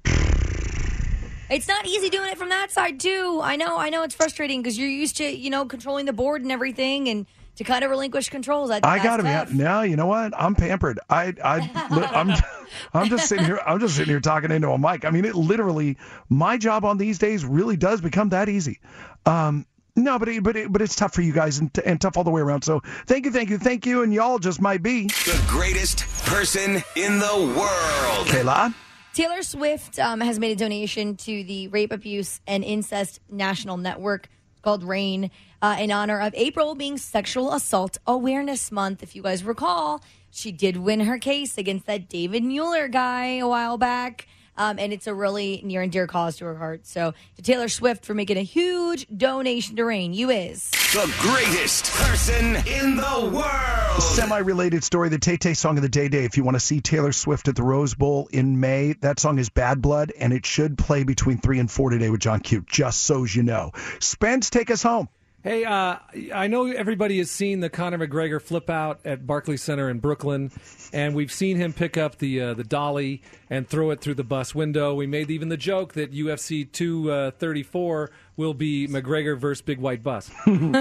G: It's not easy doing it from that side too. I know, I know it's frustrating because you're used to, you know, controlling the board and everything, and to kind of relinquish controls. That,
E: I
G: that's
E: gotta
G: tough.
E: be. No, you know what? I'm pampered. I, I, I'm, I'm just sitting here. I'm just sitting here talking into a mic. I mean, it literally. My job on these days really does become that easy. Um, no, but it, but it, but it's tough for you guys and, and tough all the way around. So thank you, thank you, thank you, and y'all just might be
D: The greatest person in the world.
E: Kayla.
G: Taylor Swift um, has made a donation to the Rape, Abuse, and Incest National Network called RAIN uh, in honor of April being Sexual Assault Awareness Month. If you guys recall, she did win her case against that David Mueller guy a while back. Um, and it's a really near and dear cause to her heart. So to Taylor Swift for making a huge donation to RAIN. You is.
D: The greatest person in the world.
E: Semi-related story, the Tay-Tay song of the Day Day. If you want to see Taylor Swift at the Rose Bowl in May, that song is Bad Blood, and it should play between three and four today with John Q, just so you know. Spence, take us home.
F: Hey, uh, I know everybody has seen the Conor McGregor flip out at Barclays Center in Brooklyn, and we've seen him pick up the uh, the dolly and throw it through the bus window. We made even the joke that U F C two thirty-four will be McGregor versus Big White Bus.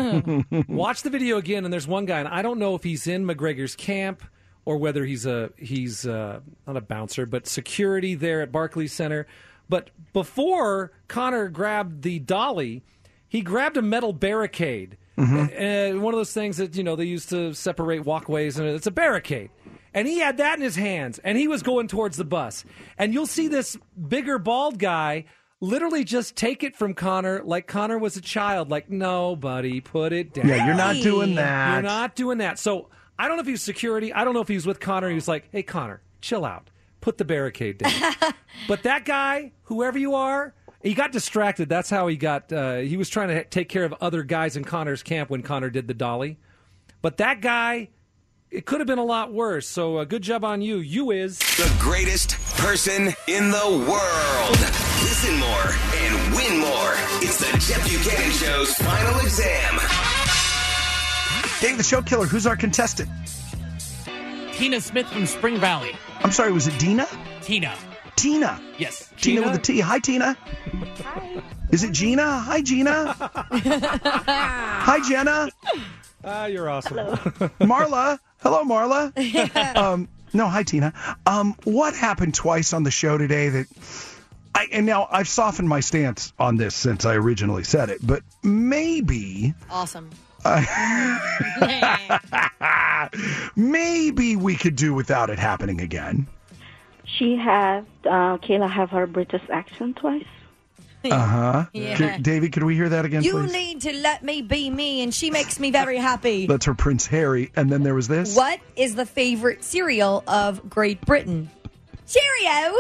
F: Watch the video again, and there's one guy, and I don't know if he's in McGregor's camp or whether he's a he's a, not a bouncer, but security there at Barclays Center. But before Conor grabbed the dolly, he grabbed a metal barricade. Mm-hmm. Uh, one of those things that, you know, they use to separate walkways, and it's a barricade. And he had that in his hands, and he was going towards the bus. And you'll see this bigger, bald guy literally just take it from Conor like Conor was a child. Like, no, buddy, put it down.
E: Yeah, you're not doing that.
F: You're not doing that. So I don't know if he's security. I don't know if he was with Conor. He was like, hey, Conor, chill out. Put the barricade down. But that guy, whoever you are, he got distracted. That's how he got. Uh, he was trying to ha- take care of other guys in Conor's camp when Conor did the dolly. But that guy, it could have been a lot worse. So uh, good job on you. You is
D: the greatest person in the world. Listen more and win more. It's the Jeff Buchanan Show's final exam.
E: Dave the Show Killer, who's our contestant?
H: Tina Smith from Spring Valley.
E: I'm sorry, was it Dina?
H: Tina.
E: Tina.
H: Yes.
E: Tina with a T. Hi, Tina. Hi. Is it Gina? Hi, Gina. Hi, Jenna.
F: Ah, you're awesome.
E: Marla. Hello, Marla. um, no, hi, Tina. Um, what happened twice on the show today that I, and now I've softened my stance on this since I originally said it, but maybe.
G: Awesome.
E: Uh, maybe we could do without it happening again.
O: She had, uh, Kayla have her British accent twice.
E: Uh-huh.
G: Yeah.
E: C- Davey, could we hear that again,
G: You
E: please?
G: need to let me be me, and she makes me very happy.
E: That's her Prince Harry. And then there was this.
G: What is the favorite cereal of Great Britain? Cheerio!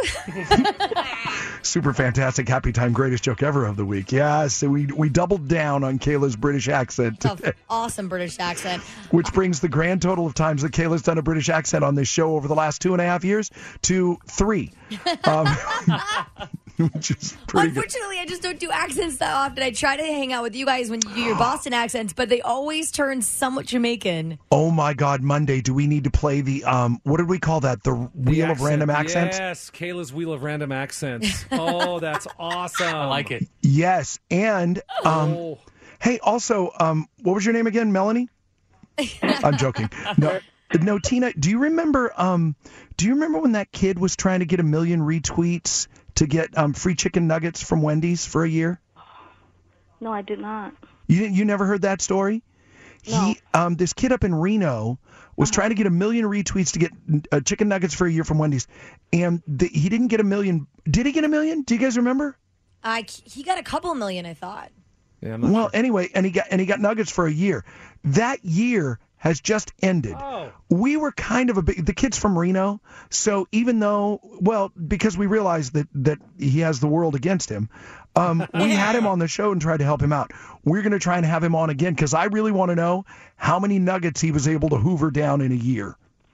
E: Super fantastic, happy time, greatest joke ever of the week. Yes, so we we doubled down on Kayla's British accent today,
G: Awesome British accent.
E: which brings the grand total of times that Kayla's done a British accent on this show over the last two and a half years to three, um, which is pretty good.
G: Unfortunately, I just don't do accents that often. I try to hang out with you guys when you do your Boston accents, but they always turn somewhat Jamaican.
E: Oh my God, Monday, do we need to play the, um, what did we call that? The Wheel of Random Accents?
F: Yes, Kayla's Wheel of Random Accents. Oh, that's awesome. I
H: like it.
E: Yes, and um,
F: Oh.
E: hey, also, um, what was your name again, Melanie? I'm joking. No, no, Tina. Do you remember? Um, do you remember when that kid was trying to get a million retweets to get um, free chicken nuggets from Wendy's for a year?
O: No, I did not.
E: You you never heard that story?
O: No.
E: He, um, this kid up in Reno was trying to get a million retweets to get uh, chicken nuggets for a year from Wendy's, and the, he didn't get a million. Did he get a million? Do you guys remember?
G: I, he got a couple million, I thought.
F: Yeah, I'm
E: Well, anyway, and he got and he got nuggets for a year. That year has just ended.
F: Oh.
E: We were kind of a big, the kid's from Reno, so even though, well, because we realized that that he has the world against him, um, we had him on the show and tried to help him out. We're going to try and have him on again because I really want to know how many nuggets he was able to hoover down in a year.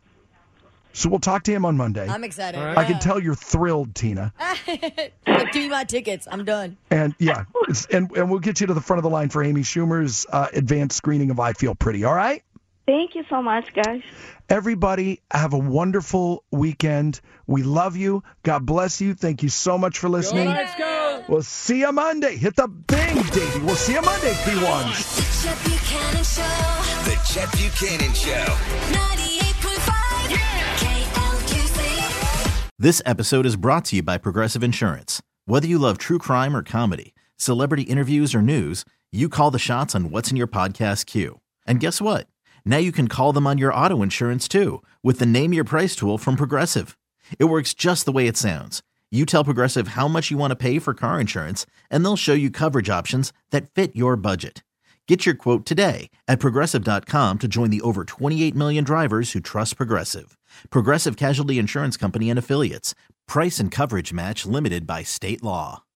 E: So we'll talk to him on Monday.
G: I'm excited.
E: I can tell you're thrilled, Tina.
G: Like, give me my tickets. I'm done.
E: And yeah, it's, and and we'll get you to the front of the line for Amy Schumer's uh, advanced screening of I Feel Pretty. All right?
O: Thank you so much, guys.
E: Everybody, have a wonderful weekend. We love you. God bless you. Thank you so much for listening.
F: Let's go.
E: We'll see you Monday. Hit the bing, Davey. We'll see you Monday, P ones.
M: The Chet Buchanan Show.
D: The Chet Buchanan Show.
M: ninety-eight point five. K L Q C.
P: This episode is brought to you by Progressive Insurance. Whether you love true crime or comedy, celebrity interviews or news, you call the shots on what's in your podcast queue. And guess what? Now you can call them on your auto insurance too with the Name Your Price tool from Progressive. It works just the way it sounds. You tell Progressive how much you want to pay for car insurance, and they'll show you coverage options that fit your budget. Get your quote today at Progressive dot com to join the over twenty-eight million drivers who trust Progressive. Progressive Casualty Insurance Company and Affiliates. Price and coverage match limited by state law.